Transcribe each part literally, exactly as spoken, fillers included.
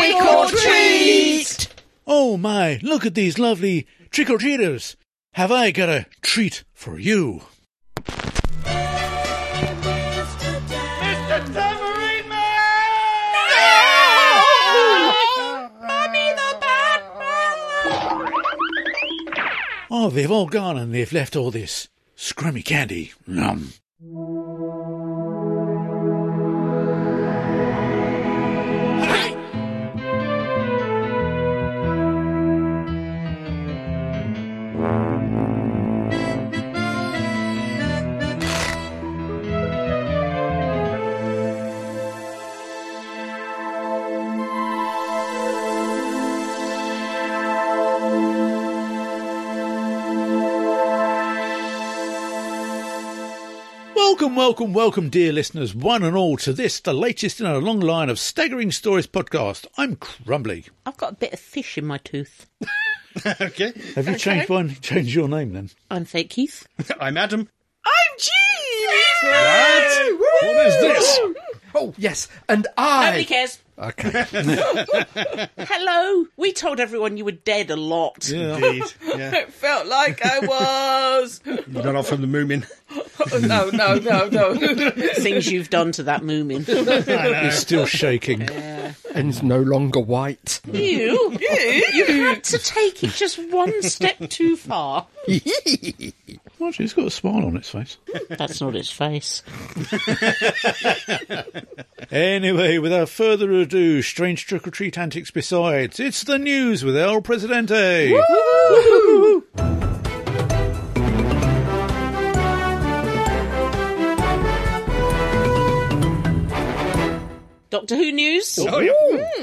Trick or treat! Oh my, look at these lovely trick-or-treaters. Have I got a treat for you? Mister Tambourine Man! Mommy the Batman! Oh, they've all gone and they've left all this scrummy candy. Nom. Welcome, welcome, welcome, dear listeners, one and all, to this, the latest in a long line of Staggering Stories podcast. I'm Crumbly. I've got a bit of fish in my tooth. Okay. Have you changed one? Changed your name then? I'm Fake Keith. I'm Adam. I'm Jean! What? What is this? Oh, yes, and I... Nobody cares. Okay. Hello. We told everyone you were dead a lot. Yeah. Indeed. Yeah. It felt like I was. You got off from the Moomin. Oh, no, no, no, no. Things you've done to that moomin. He's still shaking. Yeah. And it's no longer white. You, you had to take it just one step too far. Watch, he's got a smile on its face. That's not its face. Anyway, without further ado, strange trick-or-treat antics besides, it's the news with El Presidente. Woo-hoo! Doctor Who news. Oh, yeah.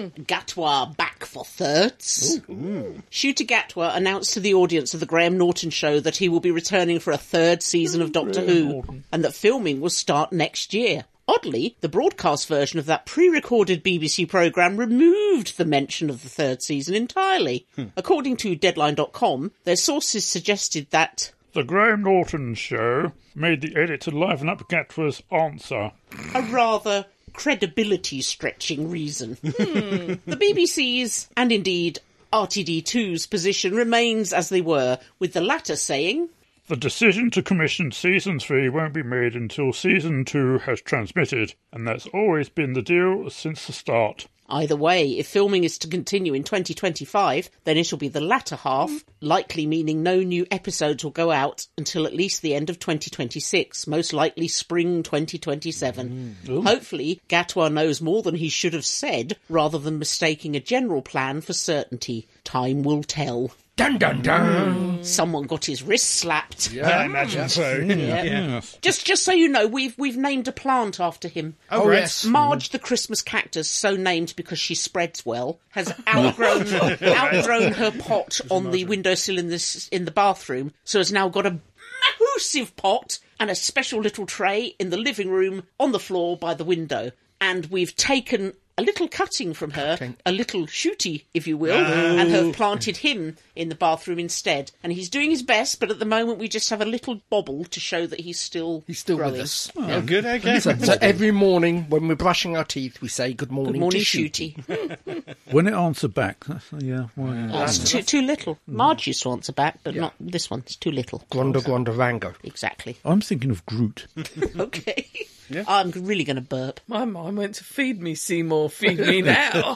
Gatwa back for thirds. Ooh. Shooter Gatwa announced to the audience of the Graham Norton show that he will be returning for a third season of Doctor Who, Norton. And that filming will start next year. Oddly, the broadcast version of that pre-recorded B B C programme removed the mention of the third season entirely. Hmm. According to Deadline dot com, their sources suggested that the Graham Norton show made the edit to liven up Gatwa's answer. A rather credibility-stretching reason. Hmm. The B B C's, and indeed R T D two's position remains as they were, with the latter saying, the decision to commission Season three won't be made until Season two has transmitted, and that's always been the deal since the start. Either way, if filming is to continue in twenty twenty-five, then it'll be the latter half, likely meaning no new episodes will go out until at least the end of twenty twenty-six, most likely spring twenty twenty-seven. Mm. Hopefully, Gatwa knows more than he should have said, rather than mistaking a general plan for certainty. Time will tell. Dun, dun, dun. Someone got his wrist slapped. Yeah, I imagine so. Yeah. Yeah. Yes. Just just so you know, we've we've named a plant after him. Oh, Oh, right. yes. Marge the Christmas cactus, so named because she spreads well, has outgrown outgrown her pot on the windowsill in the, in the bathroom, so has now got a massive pot and a special little tray in the living room on the floor by the window. And we've taken a little cutting from her, Cutting. a little shooty, if you will, and have planted him in the bathroom instead. And he's doing his best, but at the moment we just have a little bobble to show that he's still He's still growing. with us. Oh, good, okay. So, so every morning when we're brushing our teeth, we say good morning, Good morning, to Shooty. shooty. When it answered back, that's, yeah, well, yeah. That's too, too little. Marge used to answer back, but not this one. It's too little. Gwanda Gwanda Rango. Exactly. I'm thinking of Groot. Okay. Yeah. I'm really going to burp. My mum went to feed me, Seymour, feed me now.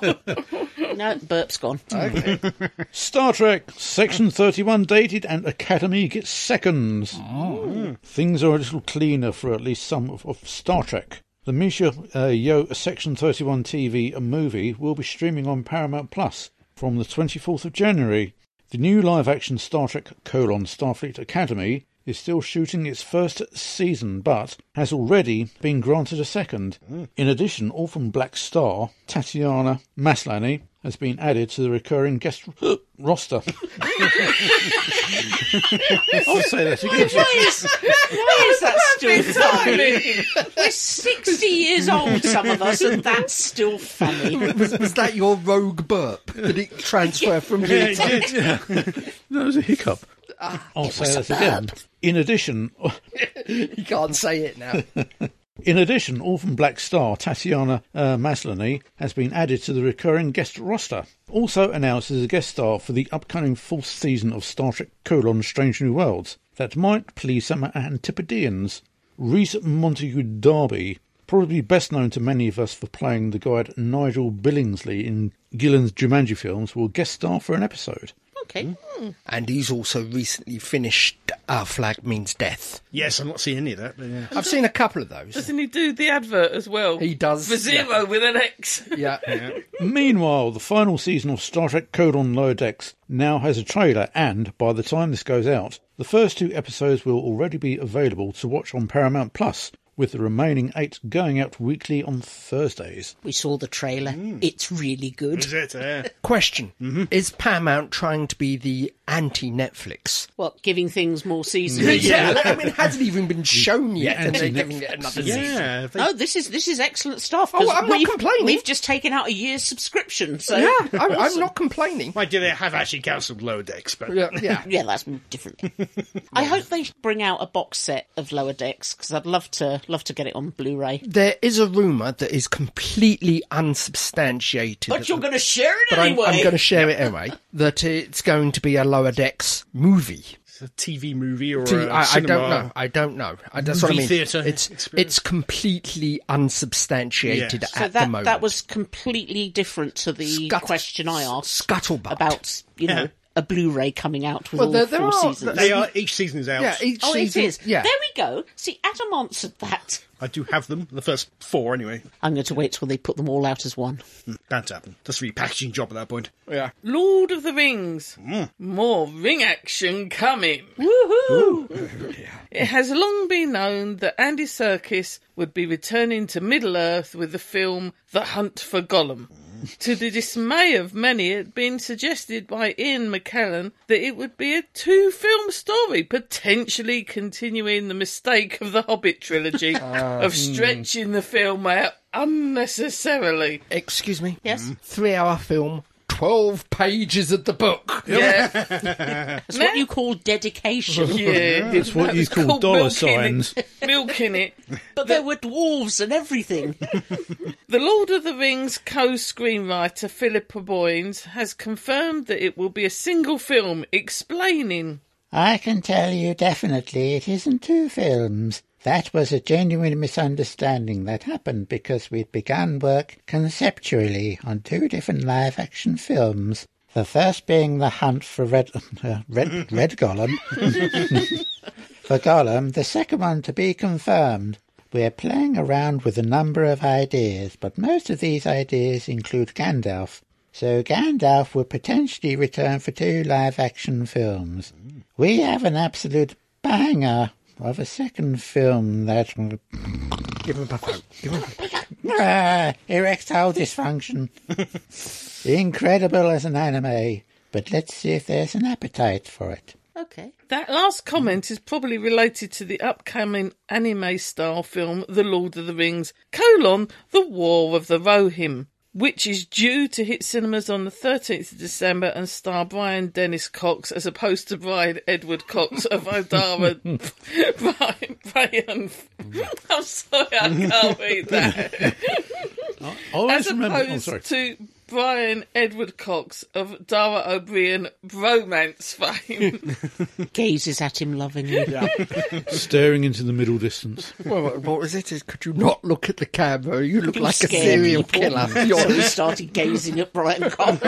No, burp's gone. Okay. Star Trek, Section thirty-one dated and Academy gets seconds. Oh. Things are a little cleaner for at least some of, of Star Trek. The Misha uh, Yo Section thirty-one T V and movie will be streaming on Paramount Plus from the twenty-fourth of January. The new live-action Star Trek colon Starfleet Academy is still shooting its first season, but has already been granted a second. Mm. In addition, Orphan Black Star, Tatiana Maslany, has been added to the recurring guest uh, roster. I'll say that again. Why is, why is that still funny? We're sixty years old, some of us, and that's still funny. was, was that your rogue burp? Did it transfer from Yeah, you? it did, yeah. That was a hiccup. Ah, I'll say that again. In addition... You can't say it now. In addition, Orphan Black star Tatiana uh, Maslany has been added to the recurring guest roster. Also announced as a guest star for the upcoming fourth season of Star Trek colon Strange New Worlds. That might please some Antipodeans. Rhys Montague Darby, probably best known to many of us for playing the guide Nigel Billingsley in Gillen's Jumanji films, will guest star for an episode. Okay. Mm. And he's also recently finished Our Flag Means Death. Yes, I'm not seeing any of that. But yeah. I've seen a couple of those. Doesn't he do the advert as well? He does. For Zero yeah. with an X. Yeah. Yeah. Meanwhile, the final season of Star Trek colon Lower Decks now has a trailer, and by the time this goes out, the first two episodes will already be available to watch on Paramount Plus, with the remaining eight going out weekly on Thursdays. We saw the trailer. It's really good. Is it? Yeah. Question. Is Paramount trying to be the anti-Netflix? What, giving things more seasons? Yeah, I mean, it hasn't even been shown yet, Yeah, and they're anti-Netflix. giving it another season. Yeah. They, Oh, this is this is excellent stuff. Oh, 'cause I'm not we've, complaining. We've just taken out a year's subscription, so Yeah, I'm, I'm not complaining. Mind you, they have actually cancelled Lower Decks, but Yeah, yeah. yeah, that's different. I hope they bring out a box set of Lower Decks because I'd love to love to get it on Blu-ray. There is a rumour that is completely unsubstantiated. But you're going to share it But I'm, anyway. I'm going to share it anyway. That it's going to be a Lower Decks movie. it's a T V movie or See, a I, I cinema. don't know. I don't know. I, that's what I Movie mean. theatre It's experience. it's completely unsubstantiated Yeah. at So the that moment. that was completely different to the Scut- question I asked scuttlebutt about, you know, Yeah. a Blu-ray coming out with Well, all there- there four are- seasons. They are. Each season is out. yeah, each Oh, season, it is. Yeah, There we go. See, Adam answered that. I do have them. The first four, anyway. I'm going to wait till they put them all out as one. Bound to happen. That's a repackaging job at that point. yeah. Lord of the Rings. More ring action coming. Woohoo! It has long been known that Andy Serkis would be returning to Middle-earth with the film The Hunt for Gollum. To the dismay of many, it had been suggested by Ian McKellen that it would be a two-film story, potentially continuing the mistake of the Hobbit trilogy of stretching the film out unnecessarily. Excuse me. Yes? Three-hour film, twelve pages of the book. Yeah, That's what you call dedication. yeah. It's what you It's call called dollar milking it- signs. Milking it. But there were dwarves and everything. The Lord of the Rings co-screenwriter Philippa Boynes has confirmed that it will be a single film explaining. I can tell you definitely it isn't two films. That was a genuine misunderstanding that happened because we'd begun work conceptually on two different live-action films. The first being The Hunt for Red... Uh, Red, Red Gollum. For Gollum, the second one to be confirmed. We're playing around with a number of ideas, but most of these ideas include Gandalf. So Gandalf will potentially return for two live-action films. We have an absolute banger of a second film that... Give him a vote. Give him a Ah, erectile dysfunction. Incredible as an anime, but let's see if there's an appetite for it. Okay. That last comment is probably related to the upcoming anime-style film The Lord of the Rings, colon, The War of the Rohirrim, which is due to hit cinemas on the thirteenth of December and star Brian Dennis Cox as opposed to Brian Edward Cox of Odara. Brian, Brian, I'm sorry, I can't read that. I always As remember... Oh, opposed sorry. to Brian Edward Cox of Dara O'Brien bromance fame. Gazes at him lovingly. Staring into the middle distance. Well, what what was it? Is Could you not look at the camera? You look You like a scare serial people. killer. So You're- he started gazing at Brian Cox.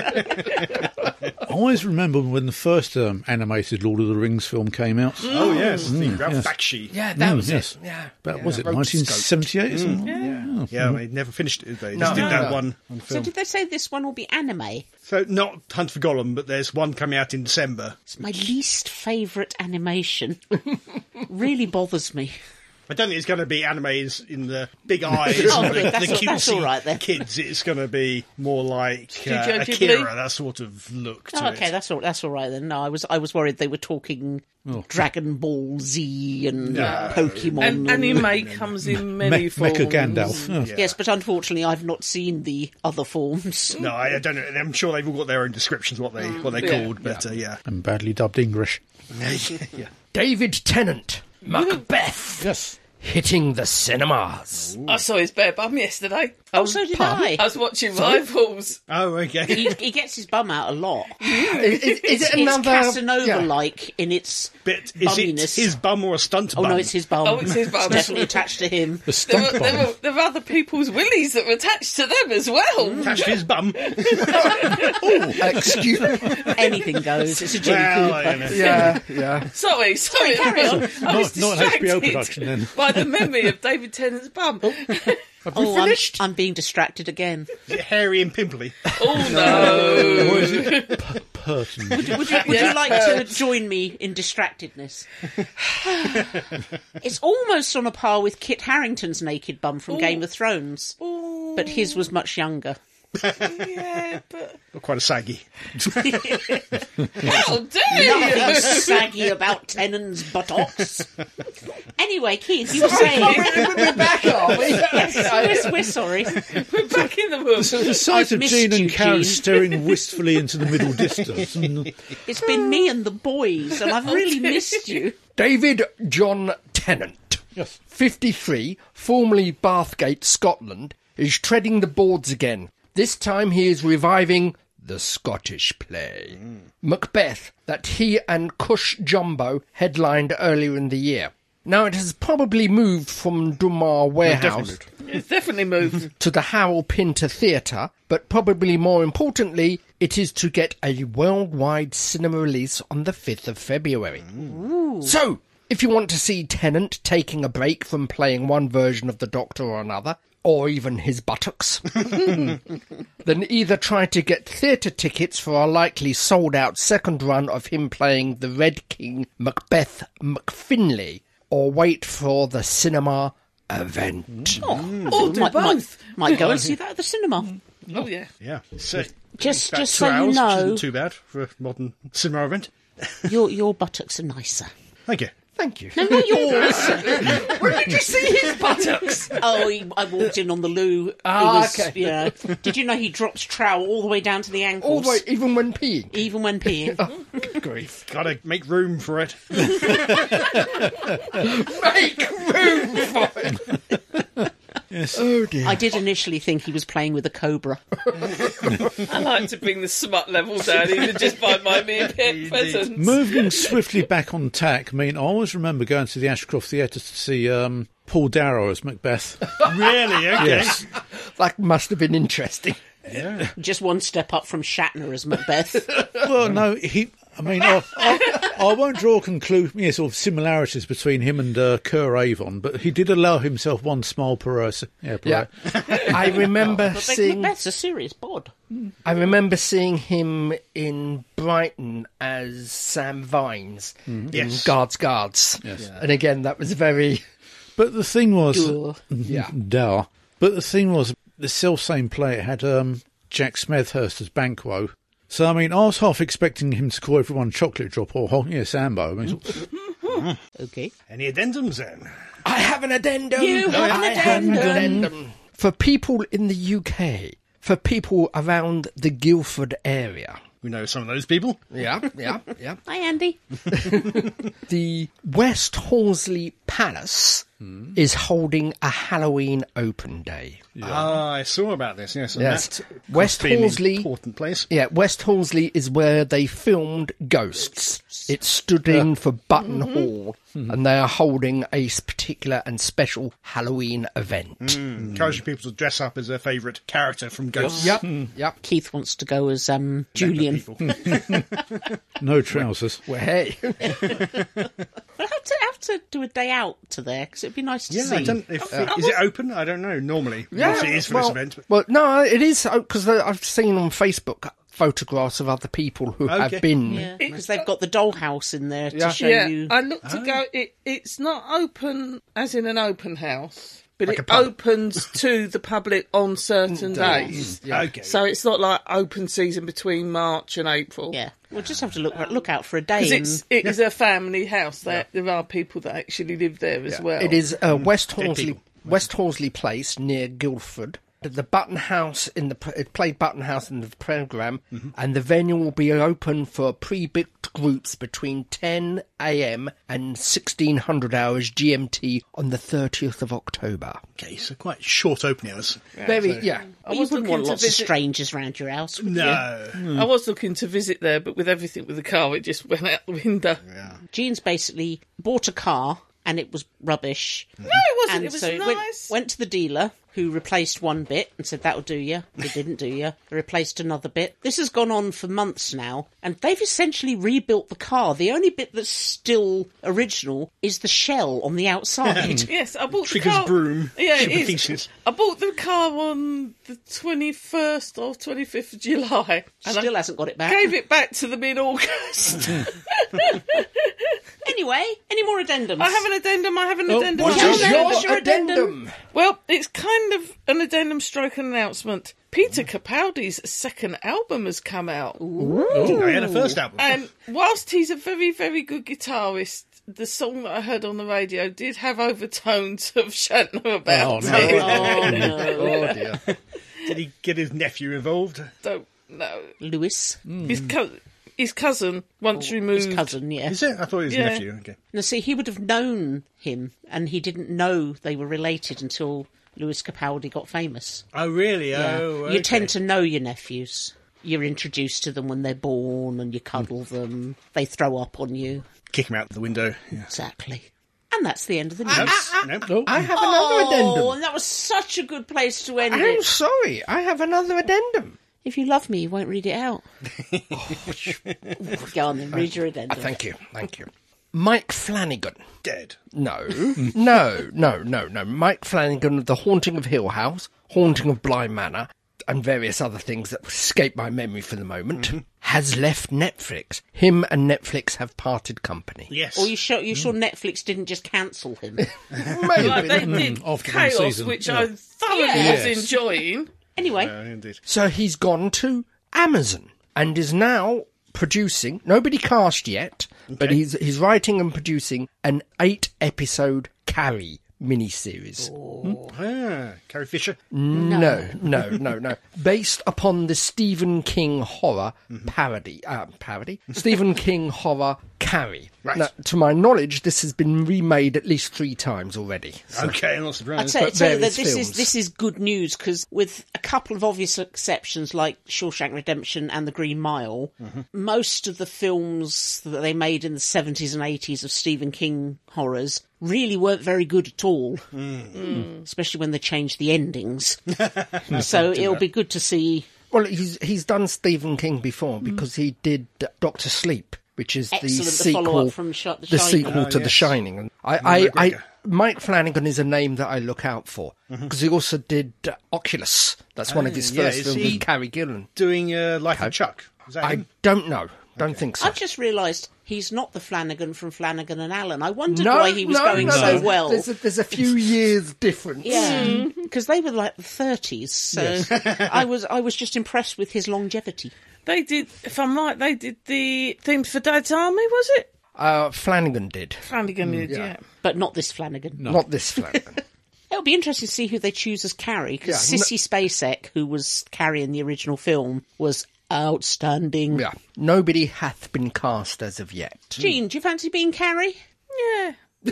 I always remember when the first um, animated Lord of the Rings film came out. Oh, yes. the Ralph yes. Bakshi. yeah, that Mm, was yes. it. Yeah. But yeah. was it Rotoscope. nineteen seventy-eight or something? Yeah. Yeah, they never finished it, did they? No, Just did no, that no. one on So film. did they say this one will be anime? So, not Hunt for Gollum, but there's one coming out in December. It's my least favourite animation. Really bothers me. I don't think it's going to be anime in, in the big eyes Oh, and the, good. That's the all- that's cutesy all right then. kids. It's going to be more like uh, Studio Akira, Ghibli? that sort of look to Oh, okay, it. that's all. That's all right then. No, I was I was worried they were talking Dragon Ball Z and uh, Pokemon. And and- anime comes in many Me- forms. Mecha Gandalf. Oh. Yes, but unfortunately, I've not seen the other forms. No, I, I don't know. I'm sure they've all got their own descriptions what they what they're Yeah. called, but uh, yeah. And badly dubbed English. yeah. David Tennant, Macbeth. Yes. hitting the cinemas. I saw his bare bum yesterday. Oh, so did I. I was watching Rivals. Oh, okay. He, he gets his bum out a lot. Is, is, is it It's another Casanova-like in its But is it bumminess. his bum or a stunt Oh, bum? no, it's his bum. Oh, it's his bum. definitely attached to him. The There stunt were, there, bomb. were, there were other people's willies that were attached to them as well. Attached to his bum. Yeah. Excuse me. Anything goes. It's a Jimmy Well, Cooper. I know. Yeah, yeah. Sorry, sorry. carry I on. was, I was Not- not an H B O distracted production, then. by the memory of David Tennant's bum. Oh, I'm, I'm being distracted again. Is it hairy and pimply? Oh, no. Or is it p- pertinent? Would you, would Yeah. you like to join me in distractedness? It's almost on a par with Kit Harington's naked bum from Game of Thrones, but his was much younger. Yeah, but Not quite a saggy. how dare Nothing you? saggy about Tennant's buttocks. Anyway, Keith, you were saying... We're back, are we? Yes, we're, we're sorry. We're back in the room. So the sight I've of missed Jean you, and Karen Jean. staring wistfully into the middle distance. And It's been me and the boys, and I've really missed you. David John Tennant, yes. fifty-three, formerly Bathgate, Scotland, is treading the boards again. This time he is reviving the Scottish play, Macbeth, that he and Cush Jumbo headlined earlier in the year. Now it has probably moved from Dumar Warehouse It's definitely moved. to the Harold Pinter Theatre, but probably more importantly, it is to get a worldwide cinema release on the fifth of February. So, if you want to see Tennant taking a break from playing one version of the Doctor or another, or even his buttocks, then either try to get theatre tickets for a likely sold-out second run of him playing the Red King Macbeth McFinley, or wait for the cinema event. Or do might, both. Might, might go and see that at the cinema. Oh, yeah. Yeah. So, Just, about just two so you hours, which know, isn't too bad for a modern cinema event. your your buttocks are nicer. Thank you. Thank you. No, not yours. Where did you see his buttocks? Oh, he, I walked in on the loo. Ah, He was, okay. Yeah. Did you know he drops trowel all the way down to the ankles? All the way, even when peeing. Even when peeing. Good grief. Gotta make room for it. Make room for it. Yes. Oh dear. I did initially think he was playing with a cobra. I like to bring the smut level down, even just by my mere pe- presence. Moving swiftly back on tack, I mean, I always remember going to the Ashcroft Theatre to see um, Paul Darrow as Macbeth. Really? Okay. Yes. That must have been interesting. Just one step up from Shatner as Macbeth. Well, no, he. I mean, I, I, I won't draw conclu- yeah, sort of similarities between him and uh, Kerr Avon, but he did allow himself one smile per hour. Yeah, per Yeah. I remember But seeing Macbeth's a serious bod. I remember seeing him in Brighton as Sam Vines in Yes. Guards Guards. Yes. And again that was very But the thing was, Ugh. yeah. duh. But the thing was, the self-same play had um, Jack Smethurst as Banquo. So, I mean, I was half expecting him to call everyone Chocolate Drop or oh, yeah, Sambo. I mean, Okay. Any addendums then? I have an addendum. You have an I have an addendum. addendum. For people in the U K, for people around the Guildford area. We know some of those people. Yeah, yeah, yeah. Hi, Andy. The West Horsley Palace is holding a Halloween open day. Ah, I saw about this, yes. and Yes. that West must be an Horsley- important place. Yeah, West Horsley is where they filmed Ghosts. It stood in for Button Hall, and they are holding a s- particular and special Halloween event. Encouraging people to dress up as their favourite character from Ghosts. Yep, yep. Keith wants to go as um, Julian. People. no trousers. Well, hey, We'll have to have to do a day out to there because it'd be nice to Yeah, see. I don't. If, Is it open? I don't know. Normally, yes, it is for well, this event. But well, no, it is because I've seen on Facebook photographs of other people who Okay. have been. Yeah, because they've got the dollhouse in there to Yeah. show Yeah, you. I looked to go. It, it's not open as in an open house, but Like a it pub. opens to the public on certain days. okay, So it's not like open season between March and April. Yeah, we'll just have to look look out for a day. Because And it's it is a family house. There there are people that actually live there as well. It is uh, West Dead Horsley, people. West Horsley Place near Guildford. the Button House in the it played Button House in the programme, mm-hmm. and the venue will be open for pre-booked groups between ten a.m. and sixteen hundred hours G M T on the thirtieth of October. Okay, so quite short open hours. Yeah, Very, so. yeah. I Well, you was wouldn't looking want to lots visit. of strangers around your house, would No. you? I was looking to visit there, but with everything with the car, it just went out the window. Yeah. Jean's basically bought a car and it was rubbish. No, it wasn't. And It was so it nice. went, went to the dealer, who replaced one bit and said, that'll do you. It didn't do you. They replaced another bit. This has gone on for months now, and they've essentially rebuilt the car. The only bit that's still original is the shell on the outside. Yes, I bought Trigger's the car. broom. Yeah, it Super is. thesis. I bought the car on the twenty-first or twenty-fifth of July. And Still I hasn't got it back. gave it back to them in August. Anyway, any more addendums? I have an addendum, I have an addendum. What I is have an your your what's your addendum? addendum? Well, it's kind of an addendum stroke an announcement. Peter Capaldi's second album has come out. Oh, I had a first album. And whilst he's a very, very good guitarist, the song that I heard on the radio did have overtones of Shatner about Oh, no. it. Oh, no. Oh, dear. Did he get his nephew involved? Don't know. Lewis. His, co- his cousin, once removed... His cousin, yeah. Is it? I thought it was Yeah. his nephew. Okay. Now, see, he would have known him, and he didn't know they were related until Lewis Capaldi got famous. Oh, really? Yeah. Oh, You okay. tend to know your nephews. You're introduced to them when they're born, and you cuddle them. They throw up on you. Kick him out the window. Yeah. Exactly. And that's the end of the news. No, no. I have Oh, another addendum. and that was such a good place to end I'm it. sorry, I have another addendum. If you love me, you won't read it out. Go on then, read your addendum. Thank you, thank you. Mike Flanagan. Dead. No, no, no, no, no. Mike Flanagan of The Haunting of Hill House, Haunting of Bly Manor, and various other things that escape my memory for the moment, Mm-hmm. has left Netflix. Him and Netflix have parted company. Yes. Or you sure, you sure Netflix didn't just cancel him? Maybe. Like they did after one Chaos, season, which yeah. I thoroughly Yes. was enjoying. Anyway, Uh, indeed. So he's gone to Amazon and is now producing, nobody cast yet, but he's he's writing and producing an eight episode Carrie miniseries. Ah, Carrie Fisher. No, no, no, no. Based upon the Stephen King horror parody, uh, parody? Stephen King horror Carrie. Right. Now, to my knowledge, this has been remade at least three times already. So- Okay, I'm not I'd surprised. say, but tell you that various this is films. this is good news because with a couple of obvious exceptions like Shawshank Redemption and The Green Mile, most of the films that they made in the seventies and eighties of Stephen King horrors really weren't very good at all, mm. especially when they changed the endings. So it'll be good to see. Well, he's he's done Stephen King before because he did uh, Doctor Sleep, which is Excellent, the the sequel, follow-up from Sh- The the Shining. sequel Oh, to The yes. Shining. And I, Ewan I, I, McGregor. Mike Flanagan is a name that I look out for because he also did uh, Oculus. That's one of his Ah, yeah, first is films he- with Carrie Gillan. Doing uh, Life of Chuck. Is that I him? don't know. Don't think so. I've just realised he's not the Flanagan from Flanagan and Allen. I wondered no, why he was no, going no, so there's- well. There's a, there's a few years difference. Yeah, because they were like the thirties, so I was I was just impressed with his longevity. They did, if I'm right, they did the themes for Dad's Army, was it? Uh, Flanagan did. Flanagan did, yeah. But not this Flanagan. Not this Flanagan. It'll be interesting to see who they choose as Carrie, because Yeah, Sissy Spacek, who was Carrie in the original film, was outstanding. Yeah. Nobody hath been cast as of yet. Jean, do you fancy being Carrie? Yeah.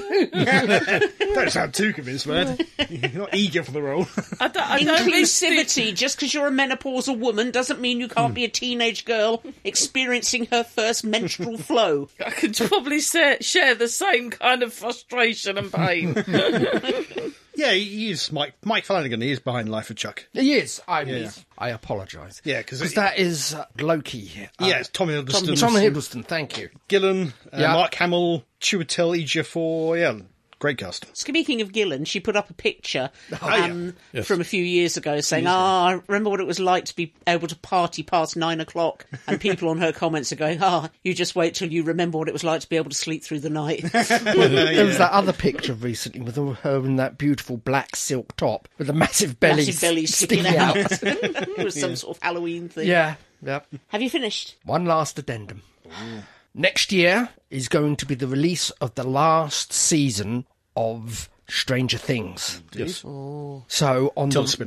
Don't sound too convinced, man. You're not eager for the role. I don't, I don't really think- Inclusivity. Just because you're a menopausal woman doesn't mean you can't be a teenage girl experiencing her first menstrual flow. I could probably share, share the same kind of frustration and pain. Yeah, he is Mike Mike Flanagan. He is behind Life of Chuck. He is. I Yeah. I apologise. Yeah, 'cause it- that is uh, Loki. Uh, Yeah, it's Tommy Hiddleston. Tom Hiddleston. Thank you. Gillen, uh, Yeah. Mark Hamill, Chiwetel Ejiofor. Yeah, great cast. Speaking of Gillen, she put up a picture yeah. um, from a few years ago saying, ah, I remember what it was like to be able to party past nine o'clock. And people on her comments are going, ah, you just wait till you remember what it was like to be able to sleep through the night. There was that other picture recently with her in that beautiful black silk top with a massive belly, Massive belly sticking out. It was some sort of Halloween thing. Yeah, yeah. Have you finished? One last addendum. Next year is going to be the release of the last season of Stranger Things. Yes. So on Till the the spin-off.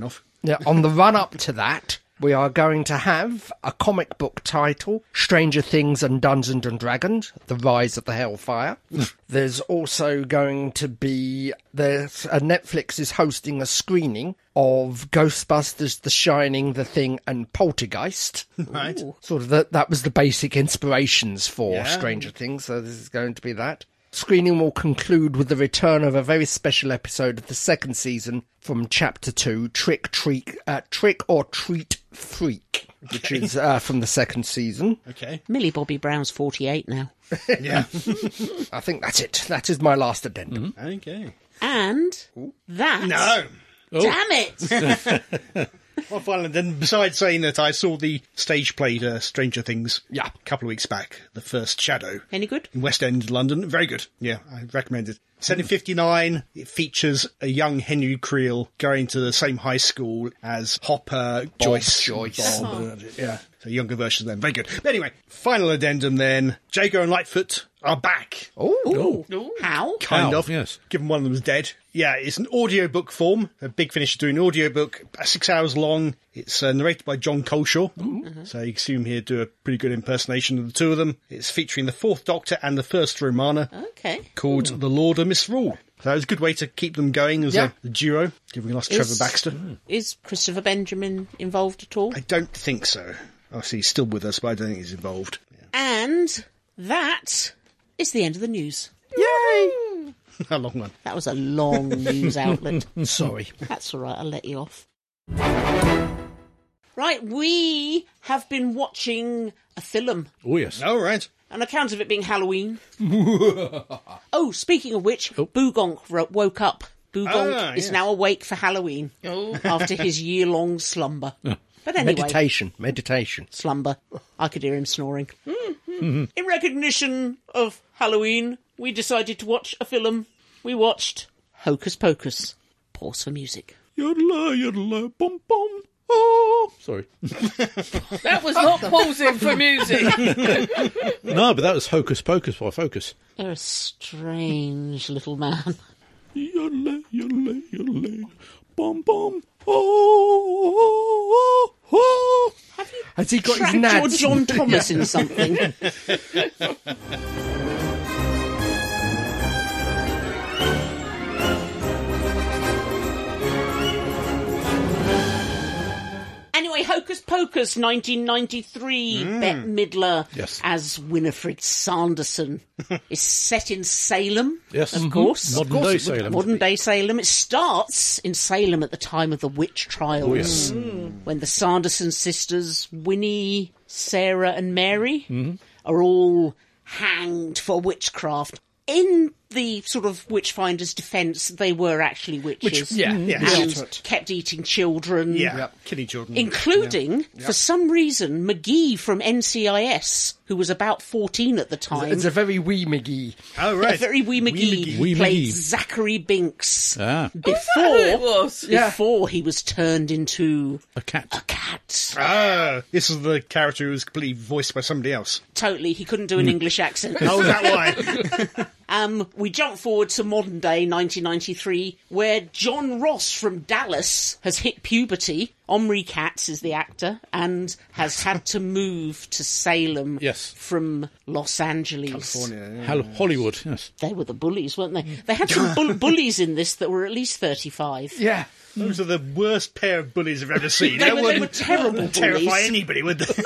Now, on the run-up to that, we are going to have a comic book title, Stranger Things and Dungeons and Dragons, The Rise of the Hellfire. There's also going to be... There's, uh, Netflix is hosting a screening of Ghostbusters, The Shining, The Thing and Poltergeist. Right. Sort of the, that was the basic inspirations for Yeah. Stranger Things, so this is going to be that. Screening will conclude with the return of a very special episode of the second season from Chapter two, Trick Treat, uh, Trick or Treat Freak, which is uh, from the second season. Okay. Millie Bobby Brown's forty-eight now. Yeah. I think that's it. That is my last addendum. Okay. And that... No. Damn it! Well, finally, then, besides saying that I saw the stage play uh, Stranger Things Yeah. a couple of weeks back, The First Shadow, Any good? in West End, London. Very good. Yeah, I recommend it. Set in fifty-nine, it features a young Henry Creel going to the same high school as Hopper, Joyce. Joyce. Bob, yeah, so younger versions of them. Very good. But anyway, final addendum then. Jago and Lightfoot are back. Oh, How? Kind Wow, of. yes. Given one of them is dead. Yeah, it's an audiobook form. A Big Finish is doing an audiobook, about six hours long. It's uh, narrated by John Coleshaw. So you can see him here do a pretty good impersonation of the two of them. It's featuring the Fourth Doctor and the First Romana, Okay. called The Lord of Misrule. So it was a good way to keep them going as Yeah. a, a duo, giving us Is- Trevor Baxter. Is Christopher Benjamin involved at all? I don't think so. Obviously, he's still with us, but I don't think he's involved. And that is the end of the news. yay! A long one. That was a long news outlet. Sorry. That's all right, I'll let you off. Right, we have been watching a film. Oh, yes. All right. On account of it being Halloween. Oh, speaking of which, Boogonk ro- woke up. Boogonk Ah, is yes. now awake for Halloween Oh. after his year-long slumber. But anyway, Meditation, meditation. slumber. I could hear him snoring. In recognition of Halloween, we decided to watch a film. We watched Hocus Pocus. Pause for music. Yodeler, yodeler, bum, bum. Oh. Sorry. That was not pausing for music. No, but that was Hocus Pocus by Focus. You're a strange little man. Yodeler, yodeler, yodeler, bum, bum. Oh, oh, oh. Have you Has he got his tracked your nads? John Thomas in something? Anyway, Hocus Pocus, nineteen ninety-three. Bette Midler Yes. as Winifred Sanderson. Is set in Salem, Yes. of Mhm. course. Modern day Salem. Modern day Salem. It starts in Salem at the time of the witch trials. Oh, yes. When the Sanderson sisters, Winnie, Sarah, and Mary, are all hanged for witchcraft. In the sort of witchfinder's defence, they were actually witches. yeah, and yeah, legitimate. kept eating children. Yeah. Killing children. Including, for some reason, McGee from N C I S, who was about fourteen at the time. It's a very wee McGee. Oh, A right. very wee McGee, Wee played McGee. Zachary Binks Ah, Who it before was. before he was turned into a cat. a cat. Ah, this is the character who was completely voiced by somebody else. Totally, he couldn't do an English accent. Oh, is that why? Um, we jump forward to modern day nineteen ninety-three, where John Ross from Dallas has hit puberty. Omri Katz is the actor and has had to move to Salem Yes. from Los Angeles. California, yeah. Hol- Hollywood, yes. They were the bullies, weren't they? They had some bull- bullies in this that were at least thirty-five. Yeah. Those are the worst pair of bullies I've ever seen. They That were- they wouldn't were terrible terrify bullies. anybody, would they?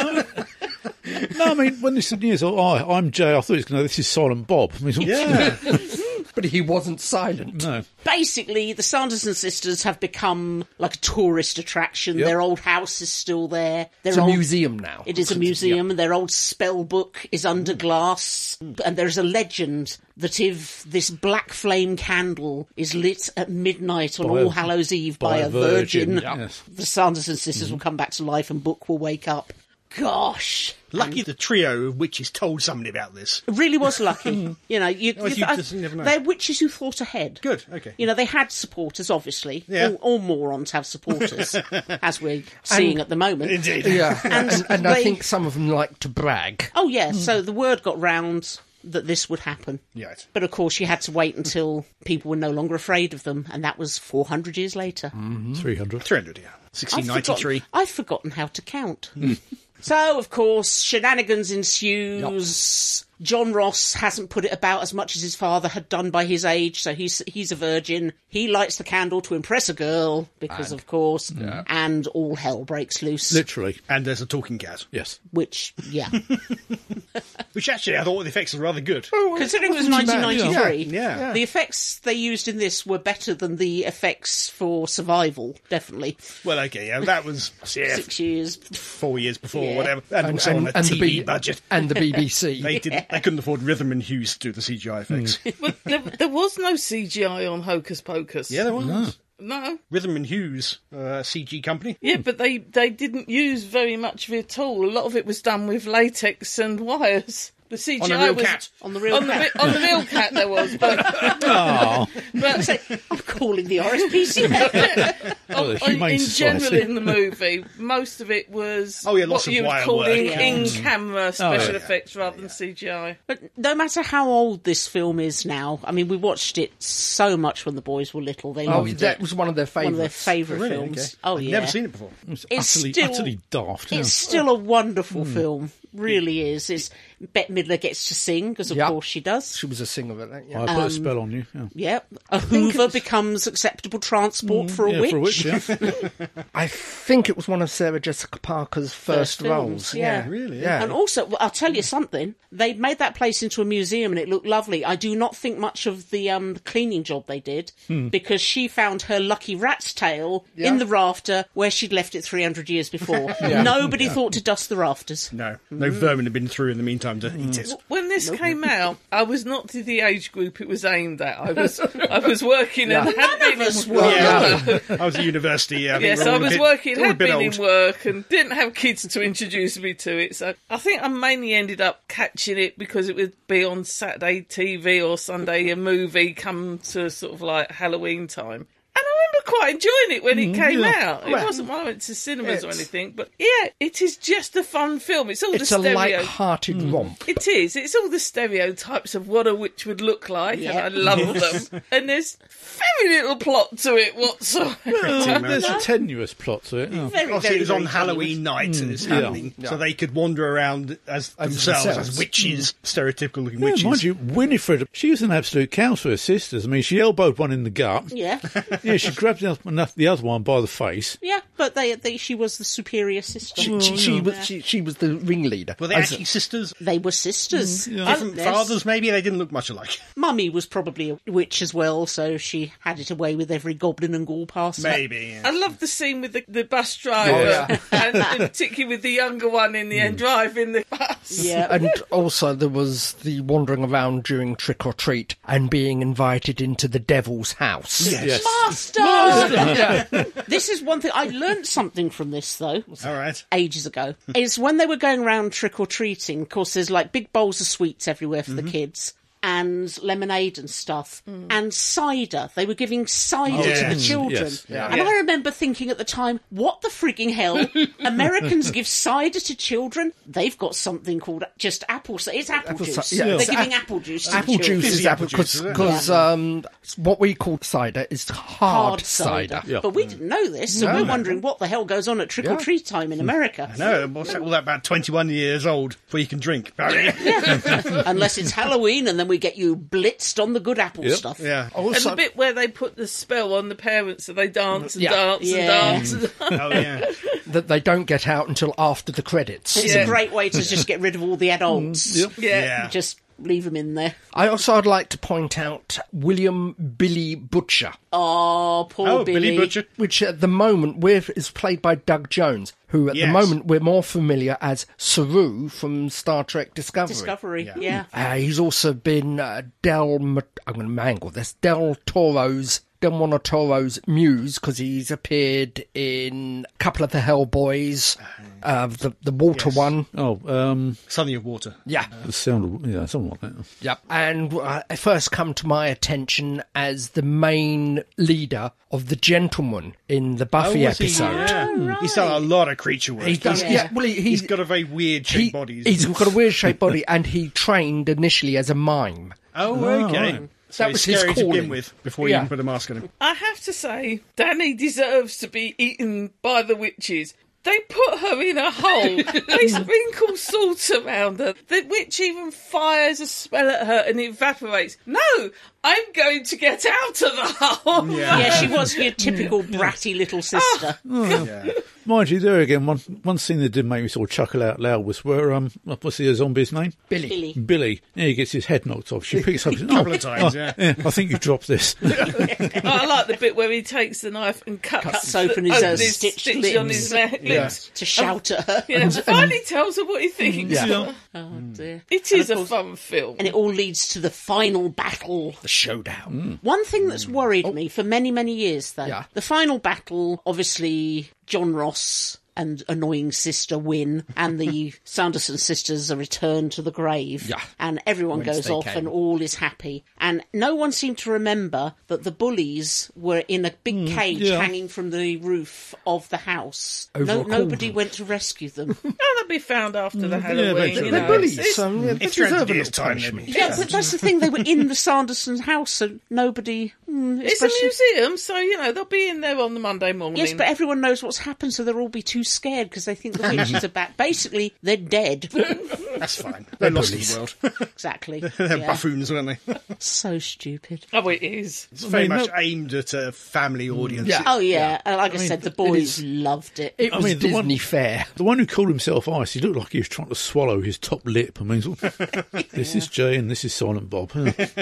No, I mean, when this news, oh, I'm Jay, I thought it was going to, this is Silent Bob. I mean, Yeah. But he wasn't silent. No. Basically, the Sanderson sisters have become like a tourist attraction. Yep. Their old house is still there. Their It's a old- museum now. It is a museum. Their old spell book is under glass. And there's a legend that if this black flame candle is lit at midnight on By a- All Hallows Eve by, by a a virgin, virgin, yes. the Sanderson sisters will come back to life and Book will wake up. Gosh. Lucky the trio of witches told somebody about this. It really was lucky. you know, you, Well, you just never know. they're witches who thought ahead. Good, okay. You know, they had supporters, obviously. Yeah. All, all morons have supporters, as we're seeing at the moment. Indeed. Yeah, and, and, I they- think some of them like to brag. Oh, yeah, so the word got round that this would happen. Right. But of course, you had to wait until people were no longer afraid of them, and that was four hundred years later. three hundred. three hundred, yeah. sixteen ninety-three. I've forgotten, I've forgotten how to count. So, of course, shenanigans ensues. John Ross hasn't put it about as much as his father had done by his age, so he's he's a virgin. He lights the candle to impress a girl, because of course, and all hell breaks loose. Literally. And there's a talking cat. Yes. Which, yeah. Which actually, I thought the effects were rather good. Considering it was nineteen ninety-three, Yeah, yeah. the effects they used in this were better than the effects for Survival, definitely. Well, okay, yeah, that was yeah, Six years. four years before, Yeah. whatever. And, And, also on and, a and T the V B- budget. and the B B C. They didn't. They couldn't afford Rhythm and Hughes to do the C G I effects. But there, there was no C G I on Hocus Pocus. Yeah, there was. No. Rhythm and Hughes, uh, C G company. Yeah, but they, they didn't use very much of it at all. A lot of it was done with latex and wires. The C G I On a real was cat. On the real on the, cat. re- on the real cat there was, but, Oh, but I'm calling the R S P C. oh, the on- Humane in general Society. in the movie, most of it was Oh, yeah, lots what of you would wire call work. in, Yeah. in-camera special yeah. effects rather than C G I. But no matter how old this film is now, I mean, we watched it so much when the boys were little. They Oh, loved that it. was one of their One of their favourites. favourite Really? films. Okay. Oh, I'd yeah. Never seen it before. It's It's utterly, still- utterly daft. Yeah. It's still a wonderful film. Really is. It's Bette Midler gets to sing, because of Yeah. course she does. She was a singer at that, yeah. I put a spell on you. Yeah, Yep. A Hoover becomes acceptable transport for a yeah witch. for a witch. Yeah. I think it was one of Sarah Jessica Parker's first, First films, roles. yeah. Really? Yeah. And also, well, I'll tell you something. They made that place into a museum and it looked lovely. I do not think much of the um, cleaning job they did, because she found her lucky rat's tail in the rafter where she'd left it three hundred years before. Nobody thought to dust the rafters. No, no vermin had been through in the meantime to eat it. When this came out, I was not to the age group it was aimed at. I was I was working and had been us in were. work. Yeah, I was at university. Yeah, I think Yes, we're all I a was bit- working, all a had bit been old. in work, and didn't have kids to introduce me to it. So I think I mainly ended up catching it because it would be on Saturday T V or Sunday a movie come to sort of like Halloween time. And I remember quite enjoying it when it came out. It wasn't when I went to cinemas or It's- anything, but yeah, it is just a fun film. It's all It's the a stereo. light-hearted romp. It is. It's all the stereotypes of what a witch would look like, Yeah. and I love them. And there's very little plot to it whatsoever. Well, there's a tenuous plot to it. Yeah. Very, Obviously, very, it was on very Halloween night and it's happening, so they could wander around as, themselves, themselves. as witches, stereotypical looking Yeah, witches. mind you, Winifred, she was an absolute cow for her sisters. I mean, she elbowed one in the gut. Yeah, Yeah, she grabbed the other, the other one by the face. yeah, but they, they, she was the superior sister. She, she, she, was, she, she was the ringleader. Were they As a- actually sisters? They were sisters. Different Yes. fathers, maybe? They didn't look much alike. Mummy was probably a witch as well, so she had it away with every goblin and ghoul past her. Maybe. I Yeah. love the scene with the, the bus driver, Yeah. and, and particularly with the younger one in the end driving the bus. Yeah. And also there was the wandering around during trick or treat and being invited into the devil's house. Yes. Master! This is one thing. I learnt something from this, though, All right. ages ago. Is when they were going around trick-or-treating, of course, there's like big bowls of sweets everywhere for the kids. And lemonade and stuff, and cider. They were giving cider to the Yes, children. yes, yeah. And Yeah. I remember thinking at the time, what the frigging hell? Americans give cider to children? They've got something called just apple cider. It's apple, Apple juice. ci- yeah, They're it's giving ap- apple juice to Apple the juice children. is Fizzy apple apple juice, is it? because um, what we call cider is hard, Hard cider. cider. Yeah. But we didn't know this, so we're wondering what the hell goes on at trick-or-treat time in America. No, what's that, all that about twenty-one years old before you can drink, apparently. Unless it's Halloween, and then we get you blitzed on the good apple Yep. stuff. Yeah. And Also, the bit where they put the spell on the parents, so they dance and Yeah. dance Yeah. and dance. And dance. Oh, yeah. that they don't get out until after the credits. It's Yeah. a great way to just get rid of all the adults. Yep. Yeah. Yeah. Just leave them in there. I also would like to point out William Billy Butcher, Oh, poor Oh, Billy. Billy Butcher. which at the moment we're, is played by Doug Jones, who at Yes. the moment we're more familiar as Saru from Star Trek Discovery. Discovery, yeah. Uh, he's also been uh, Del, Ma- I'm going to mangle this, Del Toro's Guillermo Toro's muse, because he's appeared in a couple of the Hellboys, uh, the the water Yes. one. Oh, um, Something of Water. Yeah. the sound of, yeah, something like that. Yep. And uh, it first come to my attention as the main leader of the gentleman in the Buffy was he? episode. Yeah. He's done a lot of creature work. He's done, hasn't yeah. he? Well, he, he's he's got a very weird shaped he, body. He's got a weird shaped body, and he trained initially as a mime. Oh, okay. right. So That it's was his scary to begin calling. with before you Yeah. even put a mask on him. I have to say, Danny deserves to be eaten by the witches. They put her in a hole. They sprinkle salt around her. The witch even fires a spell at her and it evaporates. No, I'm going to get out of the hole. Yeah, she was your typical bratty little sister. Yeah. Mind you, there again, one one scene that did make me sort of chuckle out loud was where, um, what's the zombie's name? Billy. Billy. Billy. Yeah, he gets his head knocked off. She picks up his... A couple oh, of times, oh, yeah. I think you dropped this. I like the bit where he takes the knife and cuts, Cuts open his, uh, stitched stitch lips. on his neck. lips. To shout at her. Yeah, finally tells her what he thinks. Yeah. Oh, dear. It And is of a course- fun film. And it all leads to the final battle. The showdown. One thing that's worried me for many, many years, though, Yeah. the final battle, obviously, John Ross and annoying sister win, and the Sanderson sisters are returned to the grave, Yeah. and everyone Whence goes they off came. and all is happy. And no one seemed to remember that the bullies were in a big cage yeah. hanging from the roof of the house. Over No, a nobody cauldron. went to rescue them. Oh, they'll be found after the Halloween. eventually. you They're know, bullies. it's- So, yeah, they If you're deserve a under years' little time, punishment. then- Yeah, but that's the thing. They were in the Sanderson house, so nobody. Mm, It's a especially- museum, so, you know, they'll be in there on the Monday morning. Yes, but everyone knows what's happened, so they'll all be too scared because they think the witches are back. Basically, they're dead. That's fine. They're lost in the world. Exactly. They're Yeah. buffoons, aren't they? So stupid. Oh, it is. It's very mean, much no- aimed at a family audience. Yeah. Oh, yeah. And like I, mean, said, the it boys is- loved it. It I was mean, the Disney one- fair. The one who called himself Ice, he looked like he was trying to swallow his top lip. I mean, sort of, this is Jay and this is Silent Bob.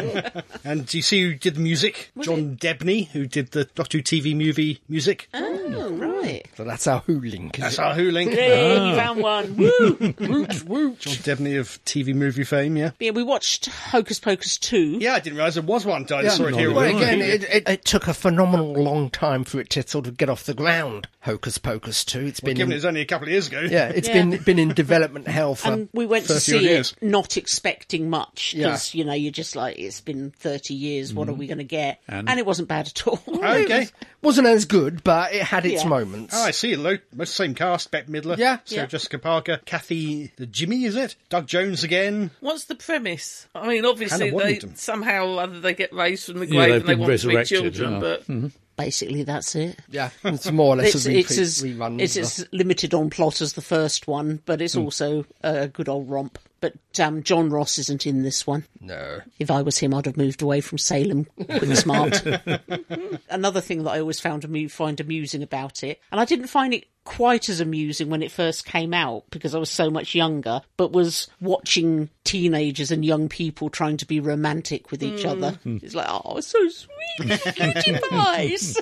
And do you see who did the music? John Debney, who did the Doctor Who T V movie music. Oh, right. So that's our Who link. That's our Who link. Hey, you found one. Woo! John Debney of T V movie fame, yeah. Yeah, we watched Hocus Pocus two. Yeah, I didn't realise there was one. I Yeah. saw it here. Well, on the again, wiki. it, it, it took a phenomenal long time for it to sort of get off the ground. Hocus Pocus two. It's been Given in, it was only a couple of years ago. yeah, it's Yeah. been been in development hell for. And we went to thirty see odd it years. not expecting much because, Yeah. you know, you're just like, it's been thirty years, what are we going to get? And- And it wasn't bad at all. Okay. wasn't as good, but it had its Yeah. moments. Oh, I see. Lo- most same cast. Bette Midler. Yeah. Sarah Yeah. Jessica Parker. Kathy the Jimmy, is it? Doug Jones again. What's the premise? I mean, obviously, Hannah they Waddington. somehow or other they get raised from the Yeah, grave they've and they been want to be resurrected, children, yeah. but Basically, that's it. Yeah, it's more or less It's, a repeat, it's as rerun. it's of- as limited on plot as the first one, but it's also a good old romp. But um, John Ross isn't in this one. no. If I was him, I'd have moved away from Salem quick smart. Another thing that I always found amu- find amusing about it, and I didn't find it quite as amusing when it first came out because I was so much younger, but was watching teenagers and young people trying to be romantic with each other. It's like, oh, it's so sweet, cutie pies.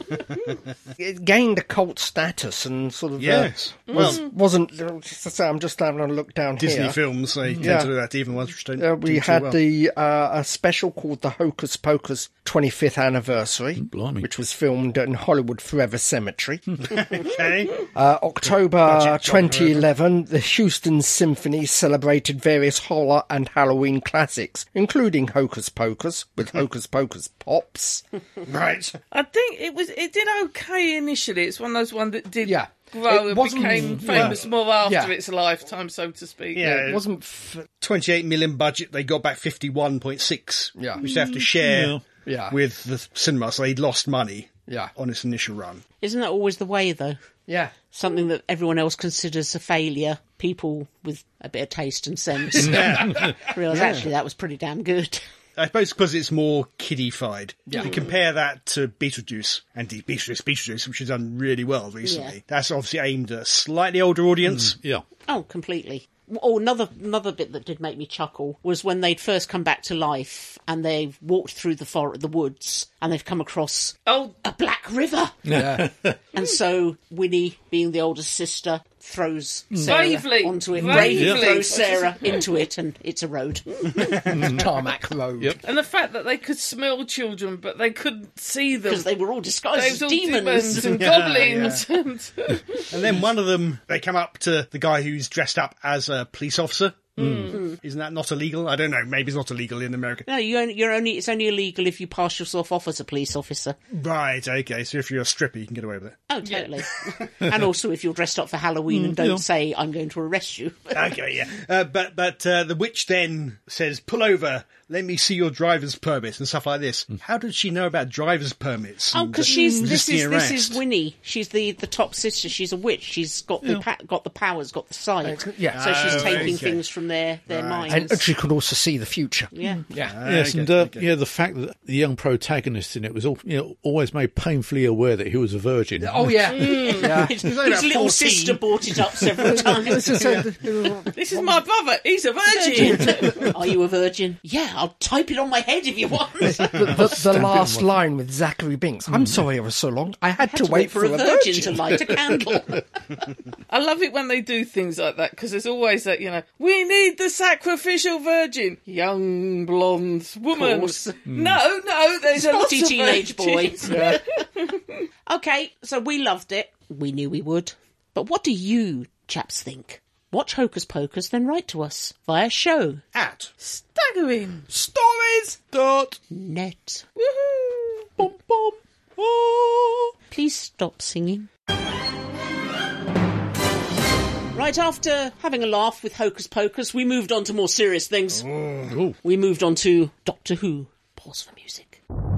It gained a cult status and sort of. Yes. Uh, Well, was, wasn't. Just to say, I'm just having a look down Disney here. films, they tend Yeah. to do that, even ones which don't Uh, do we too had well. the uh, a special called the Hocus Pocus twenty-fifth anniversary, blimey. which was filmed in Hollywood Forever Cemetery. Okay. Uh, October Budget job, twenty eleven, the Houston Symphony celebrated various horror and Halloween classics, including Hocus Pocus with Hocus Pocus Pops. Right. I think it was it did okay initially. It's one of those ones that did Yeah. grow It and wasn't- became yeah. famous more after Yeah. its lifetime, so to speak. Yeah. It wasn't. F- twenty-eight million budget, they got back fifty-one point six, Yeah. which they have to share Yeah. Yeah. with the cinema, so they'd lost money yeah. on its initial run. Isn't that always the way, though? Yeah. Something that everyone else considers a failure, people with a bit of taste and sense realise actually that was pretty damn good. I suppose because it's more kiddified. Yeah. You compare that to Beetlejuice, and the Beetlejuice, Beetlejuice, which has done really well recently. Yeah. That's obviously aimed at a slightly older audience. Yeah. Oh, completely. Oh, another another bit that did make me chuckle was when they'd first come back to life and they've walked through the forest, the woods, and they've come across Oh, a black river. Yeah. And so Winnie, being the oldest sister, throws Sarah Bravely. onto it. Bravely. Bravely throws Sarah into it, and it's a road. Tarmac road. Yep. And the fact that they could smell children, but they couldn't see them. Because they were all disguised They as was all demons. and Yeah, goblins. And And then one of them, they come up to the guy who's dressed up as a police officer. Mm. Isn't that not illegal? I don't know. Maybe it's not illegal in America. No, you only, you're only. It's only illegal if you pass yourself off as a police officer. Right, okay. So if you're a stripper, you can get away with it. Oh, totally. And also if you're dressed up for Halloween and don't yeah. say, I'm going to arrest you. Okay, yeah. Uh, but but uh, the witch then says, pull over, let me see your driver's permits and stuff like this. How did she know about driver's permits? Oh, and, because uh, she's this resisting is this is arrest? Winnie. She's the, the top sister. She's a witch. She's got the pa- got the powers, got the sight. Yeah. So she's Oh, taking okay. things from their their Right. minds. And, and she could also see the future. yeah. Yeah. Yes, Okay, and uh, okay. yeah, the fact that the young protagonist in it was all, you know, always made painfully aware that he was a virgin. Oh, yeah. yeah. His, only his about little fourteen. sister brought it up several times. This is a- this is my brother. He's a virgin. Are you a virgin? Yeah, I'll type it on my head if you want. the, the, the last line with Zachary Binks. I'm sorry it was so long. I had, to, wait for, a virgin, to light a candle. I love it when they do things like that because there's always that, you know, we need the sacrificial virgin, young blonde woman. course. No, no, there's a lot Spotty of teenage boy. virgins. Okay, so we loved it. We knew we would. But what do you chaps think? Watch Hocus Pocus, then write to us via show At. Staggering. Stories! Dot. net. Woohoo! Bum, bum. Oh. Please stop singing. Right after having a laugh with Hocus Pocus, we moved on to more serious things. Ooh. We moved on to Doctor Who. Pause for music.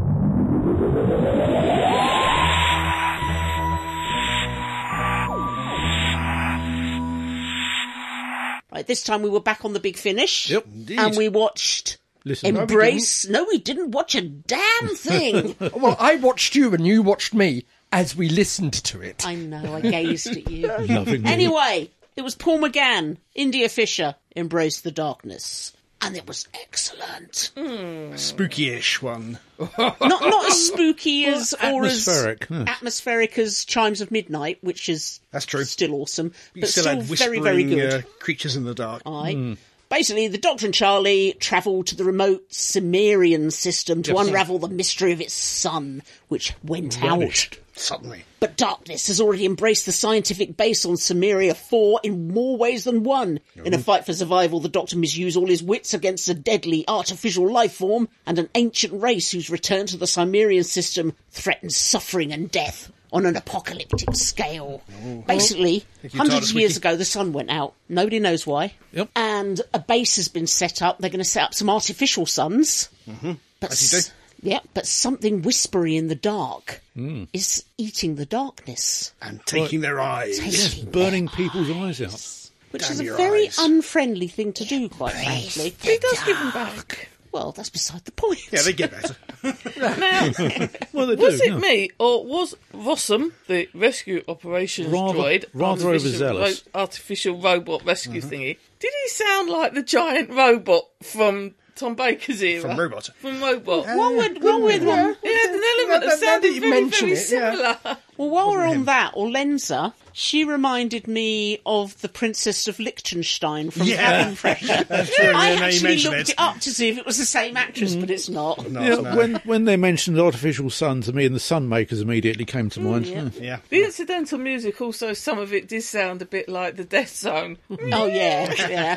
Right, this time we were back on the big finish. Yep. Indeed. And we watched Listen, Embrace. No, we didn't watch a damn thing. Well, I watched you and you watched me as we listened to it. I know, I gazed at you. lovingly. Anyway, it was Paul McGann, India Fisher, Embrace the Darkness. And it was excellent. Spooky-ish one. Not not as spooky as or as atmospheric, huh. atmospheric as Chimes of Midnight, which is That's true. still awesome, You but still, still, had very, whispering very good. Uh, creatures in the dark. Aye. Basically, the Doctor and Charlie travel to the remote Cimmerian system to unravel the mystery of its sun, which went Vanished. out. Suddenly. But darkness has already embraced the scientific base on Cimmeria four in more ways than one. In a fight for survival, the Doctor misuses all his wits against a deadly artificial life form and an ancient race whose return to the Cimmerian system threatens suffering and death on an apocalyptic scale. Basically, you, hundreds TARDIS of years Wiki. ago, the sun went out. Nobody knows why. Yep. And a base has been set up. They're going to set up some artificial suns. Mm-hmm. But As you do. s- yeah, but something whispery in the dark is eating the darkness. And taking their eyes. Taking Burning people's eyes out. Which Damn is a your very eyes. unfriendly thing to do, quite frankly. He does give them back. Well, that's beside the point. Yeah, they get better. Now, Well, they was do. it yeah. me or was Rossum, the rescue operations Rather- droid, rather artificial overzealous. ro- artificial robot rescue thingy? Did he sound like the giant robot from Tom Baker's era? From Robot. From Robot. Wrong with, wrong with one. It had an element Now that that sounded you very, mention very it, yeah. similar. Well, while we're on that, Orlenza, she reminded me of the Princess of Liechtenstein from Yeah. Cabin Pressure. That's true. I yeah, now you actually mention looked it. it up to see if it was the same actress, but it's not. No, Yeah, no. when when they mentioned artificial sun to me, and the sun makers immediately came to mind. yeah. Hmm. Yeah. The incidental music also, some of it did sound a bit like the Death Zone. Oh, yeah,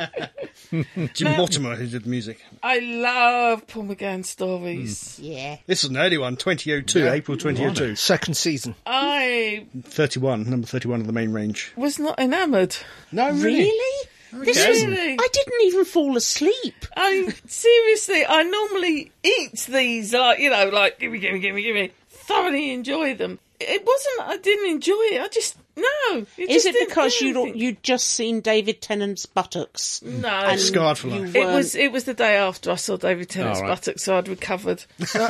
yeah, Jim Mortimer who did the music. I love Paul McGann stories. yeah. This is an early one, twenty oh two, April twenty oh two. Second season. I thirty-one, number thirty-one of the main range. was not enamoured. No, Really? This Okay. was, Really? I didn't even fall asleep. I seriously, I normally eat these, like, you know, like, gimme, gimme, gimme, gimme, thoroughly enjoy them. It wasn't, I didn't enjoy it, I just, no. It Is just it didn't because do you'd, anything. you'd just seen David Tennant's buttocks? No. And Scarred for you life. It weren't- was it was the day after I saw David Tennant's Oh, right. buttocks, so I'd recovered.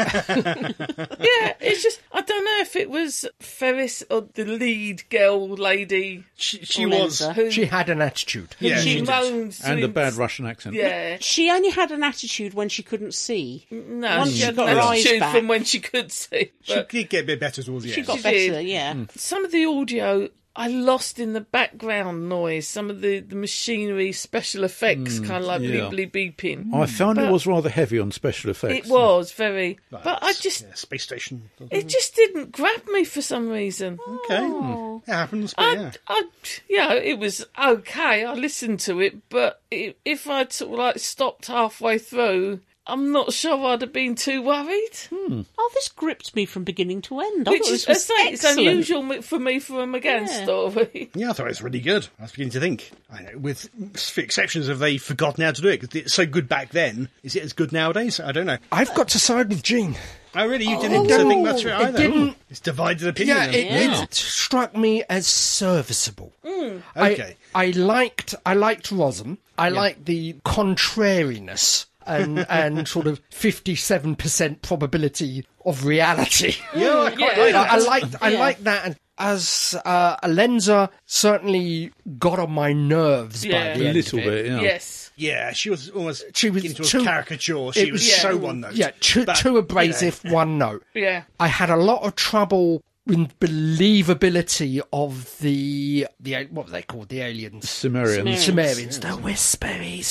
Yeah, it's just, I don't know if it was Ferris or the lead girl lady She, she was. Orlenza. who She had an attitude. Yeah, she she did. moaned to And a him- bad Russian accent. Yeah. She only had an attitude when she couldn't see. No, Once she she had got an her eyes attitude back. from when she could see. She But did get a bit better towards the She end. got She better, did. yeah. some of the audio I lost in the background noise some of the, the machinery special effects, kind of like yeah. bleeply beeping. I found But- it was rather heavy on special effects. It was very, Like, but I just yeah, space station. it just didn't grab me for some reason. Okay, it happens. But I, yeah, I, yeah, it was okay. I listened to it, but i if I'd sort of like stopped halfway through, I'm not sure I'd have been too worried. Oh, this gripped me from beginning to end. I Which thought is, this I was say, it's excellent. unusual for me for a McGann Yeah. story. yeah, I thought it was really good. I was beginning to think, I know, with few exceptions, have they forgotten how to do it? 'Cause it's so good back then. Is it as good nowadays? I don't know. I've got to side with Jean. Oh, really? You didn't no. think that's right It either? didn't- It's divided opinion. Yeah, then. it, Yeah. it struck me as serviceable. Okay. I, I liked I liked Rossum. I liked the contrariness and and sort of fifty-seven percent probability of reality. Yeah, I quite Yeah. like I, that. I liked I Yeah. liked that. And as uh, Alenza certainly got on my nerves Yeah. by the A end little of it. bit, yeah. Yes. Yeah, she was almost She was into too- a caricature. She it was was- so Yeah. one note. Yeah, too, But, too you know, abrasive, one note. Yeah. I had a lot of trouble with believability of the the what were they called? The aliens. Sumerians. Sumerians, the whispery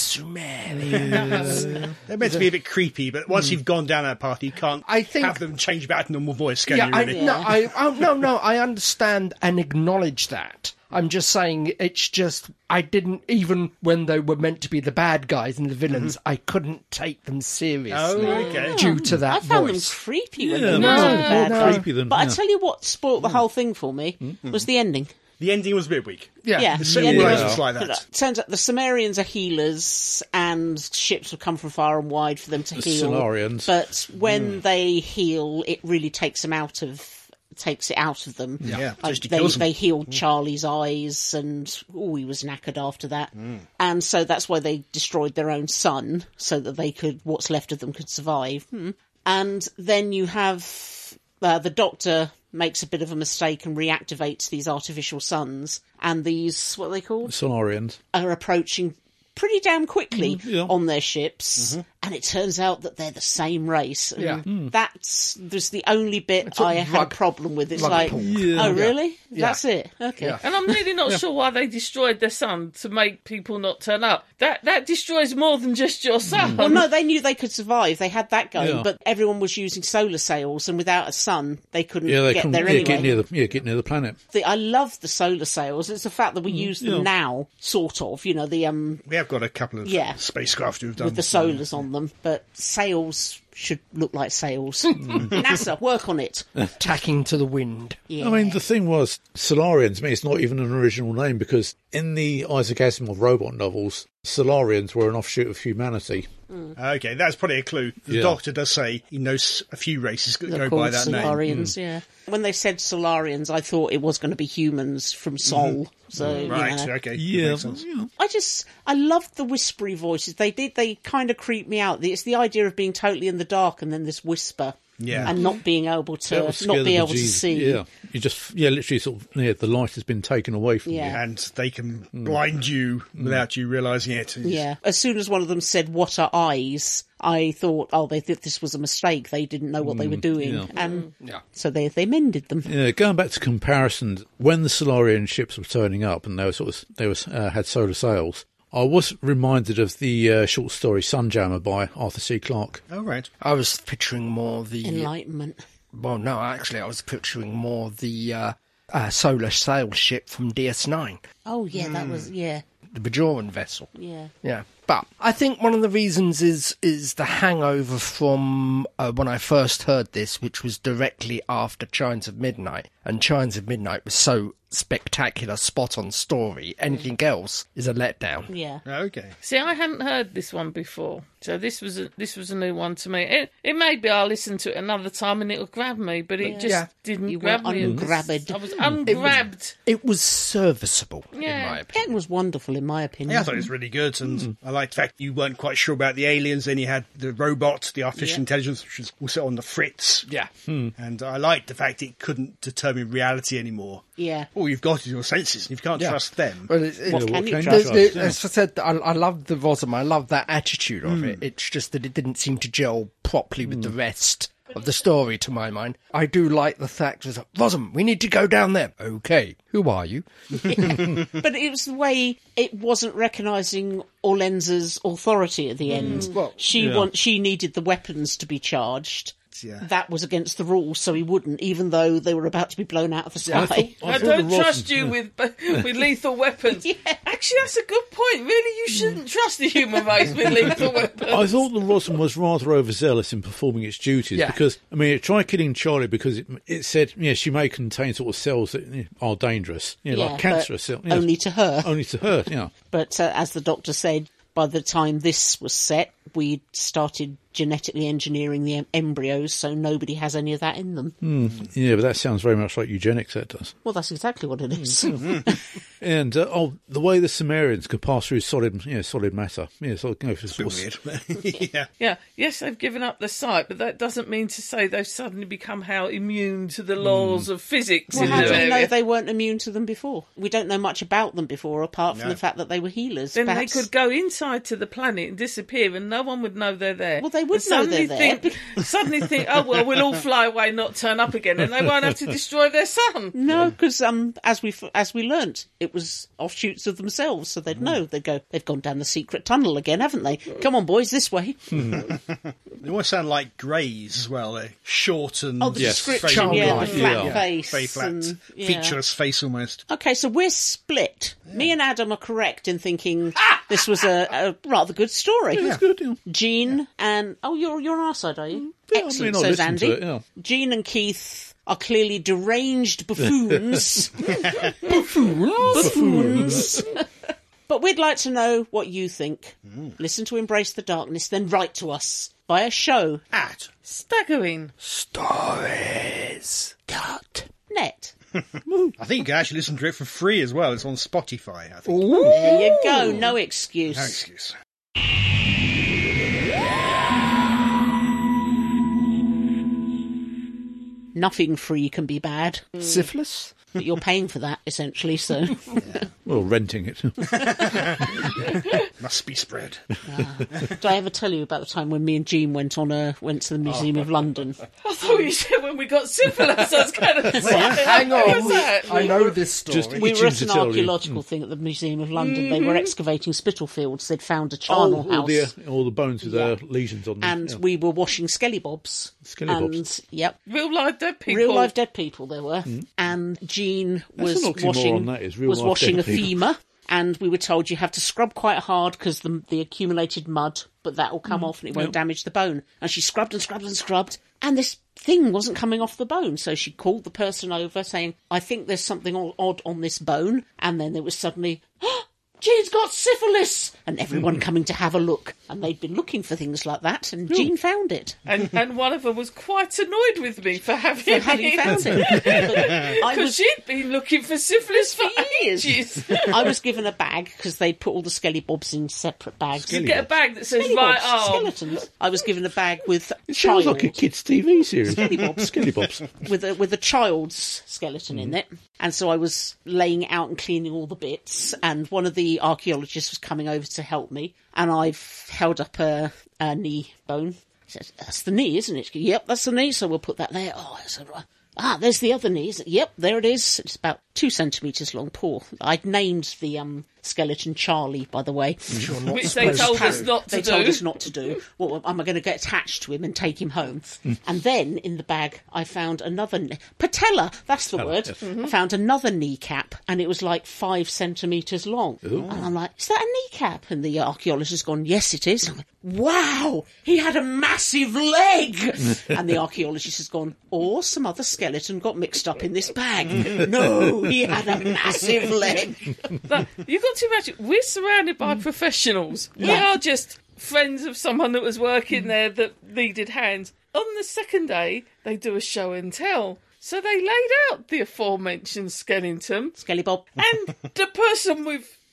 Sumerians. They're meant to be a bit creepy, but once you've gone down that path, you can't I think- have them change back to normal voice, can yeah, you, I, really? no, I, oh, no, no, I understand and acknowledge that. I'm just saying it's just I didn't even when they were meant to be the bad guys and the villains, I couldn't take them seriously Oh, okay. due to that I found voice. them creepy when Yeah, they were more, the more bad guys. creepy than. But I yeah. tell you what spoilt the whole thing for me was the ending. The ending was a bit weak. Yeah, Yeah, The the second ending one was- was like that. Turns out the Sumerians are healers, and ships will come from far and wide for them to The heal. Solarians. But when they heal, it really takes them out of takes it out of them. Yeah, Like, just they, kills them. they healed Charlie's eyes, and oh, he was knackered after that. And so that's why they destroyed their own son, so that they could, what's left of them, could survive. Hmm. And then you have uh, the Doctor makes a bit of a mistake and reactivates these artificial suns, and these, what are they called? Solarians. Are approaching pretty damn quickly yeah. on their ships, and it turns out that they're the same race. And Yeah. that's there's the only bit sort I of had a rug- problem with. It's rug like, pull. Yeah. oh really? Yeah. That's it. Okay. Yeah. And I'm really not sure why they destroyed their son to make people not turn up. That that destroys more than just your son. Well, no, they knew they could survive. They had that going, Yeah. but everyone was using solar sails, and without a sun, they couldn't Yeah, they get can there yeah, anyway. get near the yeah get near the planet. The- I love the solar sails. It's the fact that we use them yeah. now, sort of. You know, the um We have got a couple of Yeah. spacecraft who've done with the solars on them, but sails should look like sails. NASA, work on it. Tacking to the wind. Yeah. I mean, the thing was, Solarians, I mean, it's not even an original name because in the Isaac Asimov robot novels, Solarians were an offshoot of humanity. Okay, that's probably a clue. The Yeah. Doctor does say he knows a few races that They're go called by that name. Solarians, yeah. When they said Solarians, I thought it was going to be humans from Sol. So, you Right, know. okay. that Yeah, makes sense. yeah. I just, I loved the whispery voices. They did, they kind of creep me out. It's the idea of being totally in the dark and then this whisper. Yeah. And not being able That to, would scare not the be able to bejesus- see. Yeah, you just yeah, literally sort of yeah, the light has been taken away from Yeah. And they can blind you without you realising it. Yeah. As soon as one of them said, "What are eyes?" I thought, oh, they thought this was a mistake. They didn't know what they were doing. yeah. And Yeah. so they, they mended them. you. Yeah, going back to comparisons, when the Solarian ships were turning up and they were sort of they was uh, had solar sails, I was reminded of the uh, short story Sunjammer by Arthur C. Clarke. Oh, right. I was picturing more the Enlightenment. well, no, actually, I was picturing more the uh, uh, solar sail ship from D S nine, Oh, yeah, that was, yeah, the Bajoran vessel. yeah. Yeah, but I think one of the reasons is is the hangover from uh, when I first heard this, which was directly after Chimes of Midnight, and Chimes of Midnight was so spectacular, spot on story. Anything else is a letdown. Yeah. Okay. See, I hadn't heard this one before, so this was a, this was a new one to me. It, it may be I'll listen to it another time and it'll grab me, but it just Yeah. didn't You grab were me. ungrabbed. I was ungrabbed. It was serviceable, in Yeah. my opinion. It was wonderful, in my opinion. Yeah, I thought it was really good, and I liked the fact you weren't quite sure about the aliens. Then you had the robot, the artificial Yeah. intelligence, which was also on the fritz. Yeah. And I liked the fact it couldn't determine reality anymore. Yeah. All you've got is your senses, and if you can't Yeah. trust them. Well, it, it, What what can you can you trust? the- trust? the- Yeah. as I said, I, I love the Rossum. I love that attitude of it. It's just that it didn't seem to gel properly with the rest. of the story, to my mind. I do like the fact that, Rosamund, we need to go down there. Okay, who are you? But it was the way it wasn't recognising Orlenza's authority at the end. well, she yeah. want, she needed the weapons to be charged. Yeah. That was against the rules, so he wouldn't, even though they were about to be blown out of the sky. I thought- I, I thought don't the Ross- trust you with with lethal weapons. Yeah. Actually, that's a good point. Really, you shouldn't trust the human race with lethal weapons. I thought the Rossum was rather overzealous in performing its duties Yeah. because, I mean, it tried killing Charlie because it, it said, yeah, she may contain sort of cells that you know, are dangerous, you know, Yeah, like cancerous but cells. you know. only to her. Only to her, yeah. But uh, as the doctor said, by the time this was set, we'd started genetically engineering the em- embryos, so nobody has any of that in them. Yeah, but that sounds very much like eugenics, that does. Well, that's exactly what it is. And, uh, oh, the way the Sumerians could pass through solid, you know, solid matter. Yeah, so, you know, sort of- Weird. Yeah. Yeah, yes, they've given up the sight, but that doesn't mean to say they've suddenly become how immune to the laws of physics Well, in how their do we know area. they weren't immune to them before? We don't know much about them before, apart from No. the fact that they were healers. Then Perhaps- they could go inside to the planet and disappear, and no one would know they're there. Well, they would And know suddenly they're there. Think, suddenly think, oh well, we'll all fly away, not turn up again, and they won't have to destroy their sun. No, because um, as we as we learnt, it was offshoots of themselves, so Mm. they'd know. They'd go, they've gone down the secret tunnel again, haven't they? Come on, boys, this way. They almost sound like greys as well. They're short and Oh, the Yes. description, yeah, the Childlike, flat yeah. face. very flat, and- yeah. featureless face almost. Okay, so we're split. Me and Adam are correct in thinking this was a, a rather good story. It's good, yeah. Jean and... Oh, you're, you're on our side, are you? Yeah, I mean, Excellent, I'll says listen Andy. to it, yeah. Jean and Keith are clearly deranged buffoons. Buffoons. But we'd like to know what you think. Listen to Embrace the Darkness, then write to us via show At Staggering. Stories. dot net. I think you can actually listen to it for free as well. It's on Spotify, I think. There you go, no excuse. No excuse. Nothing free can be bad, Syphilis? but you're paying for that, essentially, so... Well, renting it. Must be spread. Did I ever tell you about the time when me and Jean went on a went to the Museum of London? I thought you said when we got syphilis. I was kind of say, Hang what was on. that? I know this story. Just- We Itching were at to an tell you. archaeological thing at the Museum of London. They were excavating Spitalfields. They'd found a charnel Oh, all house. the, all the bones with their lesions on them. And yeah. we were washing skellybobs. Skellybobs. And, yep, Real live dead people. real live dead people there were. And Jean That's was an oxymoron, washing, that is, real was life washing dead a people. femur. And we were told you have to scrub quite hard because the, the accumulated mud, but that will come off and it won't damage the bone. And she scrubbed and scrubbed and scrubbed, and this thing wasn't coming off the bone. So she called the person over saying, I think there's something o- odd on this bone. And then there was suddenly, oh, Jean's got syphilis! And everyone coming to have a look. And they'd been looking for things like that, and Jean found it. And, and one of them was quite annoyed with me for having For having found it. But I Because was she'd been looking for syphilis for years. ages. I was given a bag because they'd put all the skellybobs in separate bags. You get a bag that says Skellybobs, right arm. skeletons. I was given a bag with It child, sounds like a kids' T V series. Skellybobs. Skellybobs. with a with a child's skeleton in it, and so I was laying it out and cleaning all the bits. And one of the archaeologists was coming over to help me, and I've held up a, a knee bone. He says, "That's the knee, isn't it?" Yep, that's the knee. So we'll put that there. Oh, I said, right. Ah, there's the other knee. Yep, there it is. It's about two centimetres long. Poor. I'd named the um, skeleton Charlie, by the way. Which they told us not to They do. told us not to do. Well, am I going to get attached to him and take him home? And then in the bag, I found another kn- patella. That's the word. yes. I found another kneecap, and it was like five centimetres long. And I'm like, "Is that a kneecap?" And the archaeologist's gone, "Yes, it is." I'm like, "Wow, he had a massive leg." And the archaeologist has gone, "Or some other skeleton got mixed up in this bag." No, he had a massive leg. But you've got to imagine, we're surrounded by professionals. We Yeah. are just friends of someone that was working there that needed hands. On the second day, they do a show and tell. So they laid out the aforementioned skeleton, Skellybob. and the person with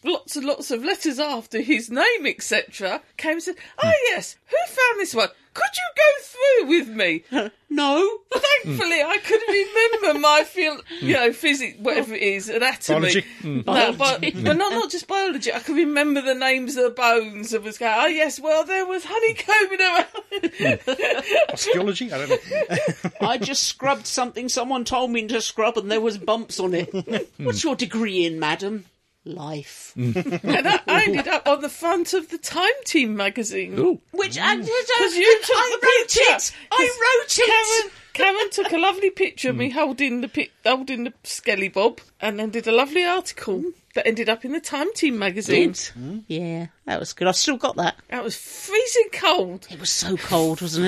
lots and lots of letters after his name, et cetera, came and said, "Oh yes, who found this one? Could you go through with me?" No. Thankfully, I could remember my feel, you know, physics, whatever it is, anatomy. Biology. No, Biology. but, but not not just biology. I could remember the names of the bones. I was going, "Oh yes, well there was honeycombing around." Osteology? I don't know. I just scrubbed something someone told me to scrub and there was bumps on it. What's your degree in, madam? Life. And I, I ended up on the front of the Time Team magazine. Ooh. Which, I, Because you took I the wrote picture. it! I wrote it! Karen, Karen took a lovely picture of me holding the pi- holding the Skelly Bob, and then did a lovely article that ended up in the Time Team magazine. Did? Yeah, that was good. I've still got that. That was freezing cold. It was so cold, wasn't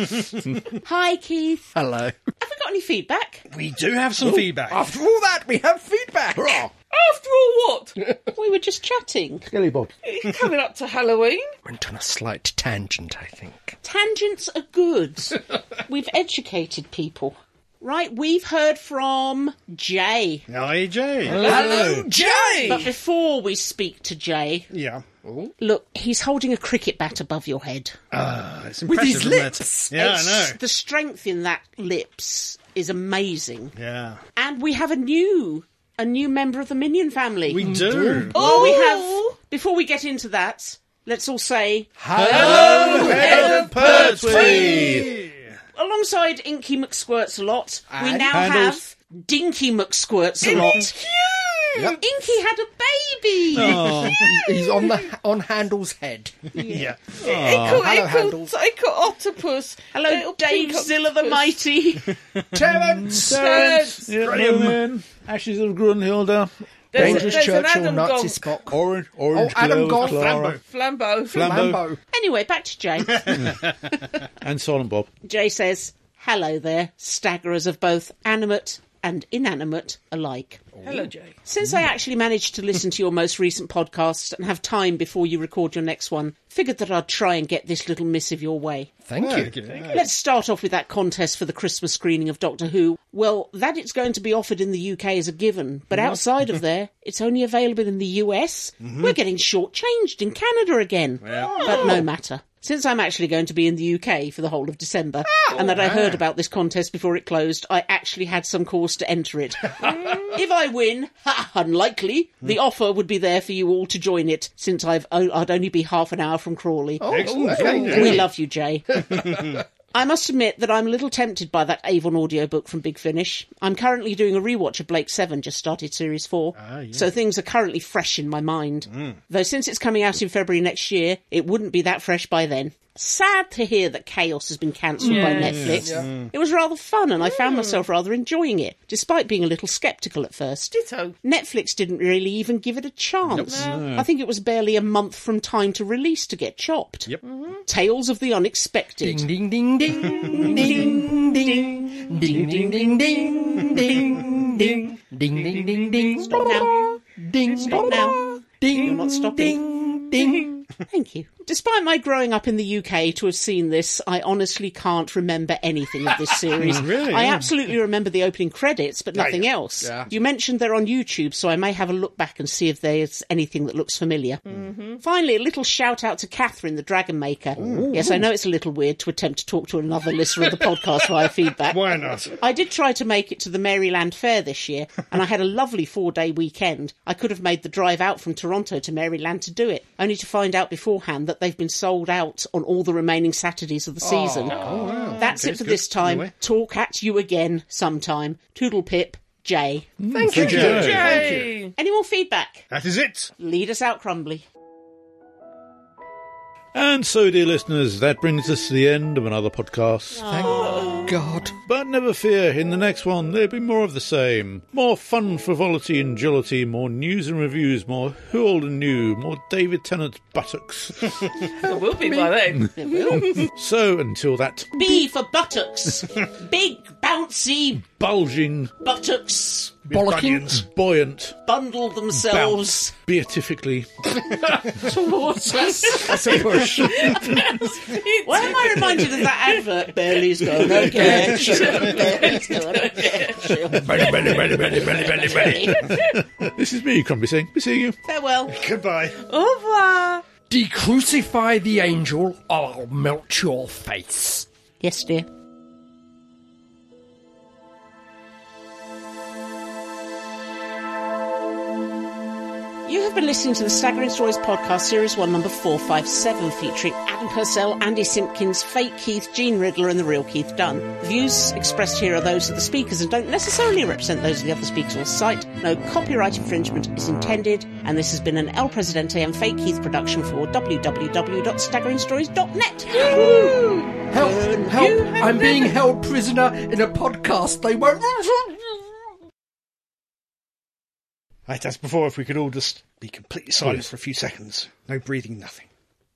it? Hi, Keith. Hello. Have we got any feedback? We do have some feedback. After all that, we have feedback. After all, what? We were just chatting. Skelly Bob. It's coming up to Halloween. Went on a slight tangent, I think. Tangents are good. We've educated people. Right, we've heard from Jay. Hi, Jay. Hello, Jay! But before we speak to Jay, Yeah. look, he's holding a cricket bat above your head. Ah, it's With impressive, his isn't lips. it? Yeah, It's- I know. The strength in that lips is amazing. Yeah. And we have a new, a new member of the Minion family. We do. Well, we have. Before we get into that, let's all say Hello, Head of Pertwee! alongside Inky McSquirts-a-Lot, we And now Handles. have Dinky McSquirts-a-Lot. Yep. Inky had a baby. Oh, He's on the on Handel's head. Yeah. Equal, Hello, equal, Handles. equal octopus. Hello, Little Dave pink Zilla the octopus. Mighty. Terence! Terence. yeah, Graham. Bowman, Ashes of Grunhilda, There's, Dangerous there's an Churchill, Adam Nazi Gonk. Spock. Orange, Orange Oh, Adam Glow, Gonk, Clara, Flambeau. Flambeau. Lambo. Anyway, back to Jay. and Silent Bob. Jay says, "Hello there, staggerers of both animate and inanimate alike. Hello, Jay. Since I actually managed to listen to your most recent podcast and have time before you record your next one, figured that I'd try and get this little missive your way. Thank Oh, you. good. Let's start off with that contest for the Christmas screening of Doctor Who. Well, that it's going to be offered in the U K is a given, but outside of there, it's only available in the U S. We're getting shortchanged in Canada again. But no matter. Since I'm actually going to be in the U K for the whole of December, and that I heard about this contest before it closed, I actually had some cause to enter it. If I win, ha, unlikely, the offer would be there for you all to join it, since I've o- I'd only be half an hour from Crawley. Oh, okay. We love you, Jay. I must admit that I'm a little tempted by that Avon audiobook from Big Finish. I'm currently doing a rewatch of Blake Seven, just started Series four, so things are currently fresh in my mind. Though since it's coming out in February next year, it wouldn't be that fresh by then. Sad to hear that Chaos has been cancelled by Netflix. It was rather fun and I found myself rather enjoying it, despite being a little sceptical at first. Ditto. Netflix didn't really even give it a chance. I think it was barely a month from time to release to get chopped. Yep. Tales of the Unexpected. Ding, ding, ding, ding, ding, ding, ding, ding, ding, ding, ding, ding, ding, ding, ding, ding. Stop now. Ding, Stop now. ding, You're not stopping. ding, ding. Thank you. Despite my growing up in the U K to have seen this, I honestly can't remember anything of this series. Really? I Yeah. absolutely remember the opening credits, but nothing else. Yeah. You mentioned they're on YouTube, so I may have a look back and see if there's anything that looks familiar. Finally, a little shout out to Catherine, the Dragon Maker. Yes, I know it's a little weird to attempt to talk to another listener of the podcast via feedback. Why not? I did try to make it to the Maryland Fair this year, and I had a lovely four-day weekend. I could have made the drive out from Toronto to Maryland to do it, only to find out beforehand that they've been sold out on all the remaining Saturdays of the season. That's it for good. this time. Anyway. Talk at you again sometime. Toodle pip, Jay. Thank you, Jay. Jay. Any more feedback? That is it. Lead us out, Crumbly. And so, dear listeners, that brings us to the end of another podcast. Thank God. But never fear, in the next one there'll be more of the same. More fun, frivolity and jollity, more news and reviews, more who old and new, more David Tennant buttocks. It will be by then. It will. So, until that B for buttocks. Big, bouncy bulging buttocks. Bollocking. bunions. Buoyant, Bundle themselves beatifically. towards us. That's a push. Why am I reminded of that advert? Bailey's gonna get you. Bailey's gonna get you. Belly, belly, belly, belly, belly, belly, belly. This is me, Crumbly, saying, be seeing you. Farewell. Goodbye. Au revoir. Decrucify the angel, or I'll melt your face. Yes, dear. You have been listening to the Staggering Stories podcast, Series one, number four five seven, featuring Adam Purcell, Andy Simpkins, Fake Keith, Gene Riddler and the real Keith Dunn. The views expressed here are those of the speakers and don't necessarily represent those of the other speakers on site. No copyright infringement is intended, and this has been an El Presidente and Fake Keith production for w w w dot staggering stories dot net. Help, help, I'm being held prisoner in a podcast. They won't... Right, as before, if we could all just be completely silent for a few seconds. No breathing, nothing.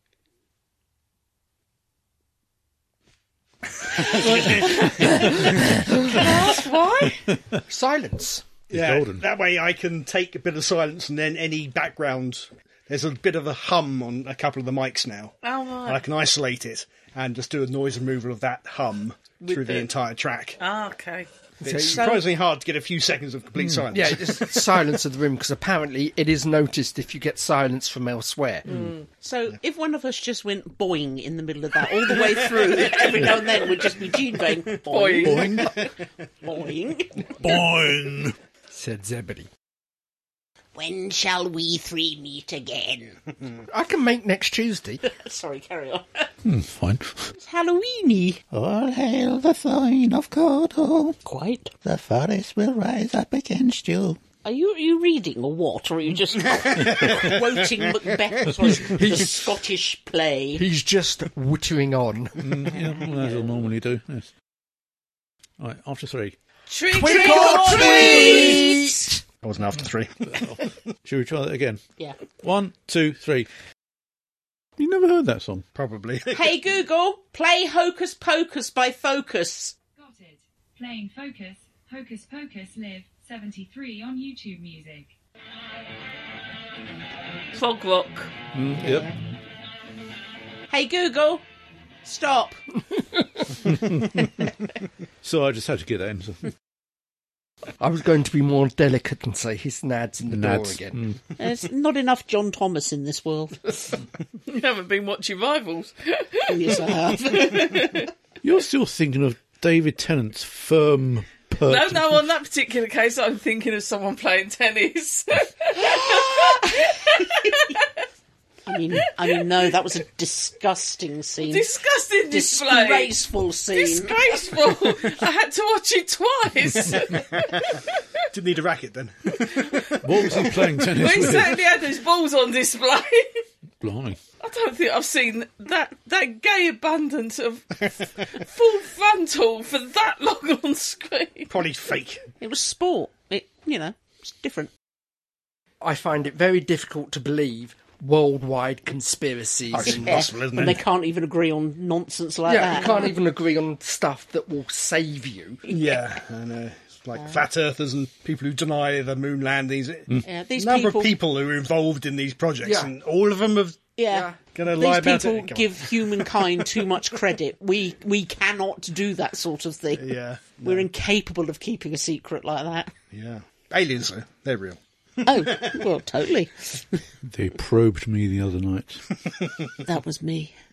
That's why. Silence. Yeah, golden. that way I can take a bit of silence and then any background... There's a bit of a hum on a couple of the mics now. Oh, And I right. can isolate it and just do a noise removal of that hum through the the- entire track. Ah, okay. It's surprisingly hard to get a few seconds of complete silence. Yeah, just silence of the room, because apparently it is noticed if you get silence from elsewhere. So if one of us just went boing in the middle of that all the way through, every now and then would just be Gene going boing, boing. Boing! Said Zebedee. When shall we three meet again? I can make next Tuesday. Sorry, carry on. Hmm, fine. It's Halloweeny. All hail the sign of Cawdor. Quite. The forest will rise up against you. Are you are you reading or what? Or are you just quoting Macbeth, sorry, the Scottish play? He's just wittering on. Mm, yeah, well, as I normally do, yes. Right, after three. Trick, Trick trick or or treat! I wasn't after three. Should we try that again? Yeah. One, two, three. You never heard that song? Probably. Hey Google, play Hocus Pocus by Focus. Got it. Playing Focus, Hocus Pocus Live, seventy-three on YouTube Music. Fog rock. Mm, yep. Hey Google, stop. So I just had to get that in. So. I was going to be more delicate and say his nad's in the door Nads. again. Mm. There's not enough John Thomas in this world. You haven't been watching Rivals. Yes, I have. You're still thinking of David Tennant's firm perch. No, no, on that particular case, I'm thinking of someone playing tennis. I mean, I mean, no, that was a disgusting scene. Disgusting display. Disgraceful scene. Disgraceful. I had to watch it twice. Didn't need a racket then. What was he playing tennis But he with? certainly had his balls on display. Blimey. I don't think I've seen that that gay abundance of full frontal for that long on screen. Probably fake. It was sport. It, you know, it's different. I find it very difficult to believe worldwide conspiracies. Oh, it's and- impossible, isn't And it? they can't even agree on nonsense like yeah, that. you can't even agree on stuff that will save you. Yeah, I know. It's like flat earthers and people who deny the moon landings. Yeah, these number people, of people who are involved in these projects, Yeah. and all of them have yeah, going to lie these about people it. Come on. give humankind too much credit. We we cannot do that sort of thing. Yeah, We're incapable of keeping a secret like that. yeah. Aliens, though, they're real. Oh, well, totally. They probed me the other night. That was me.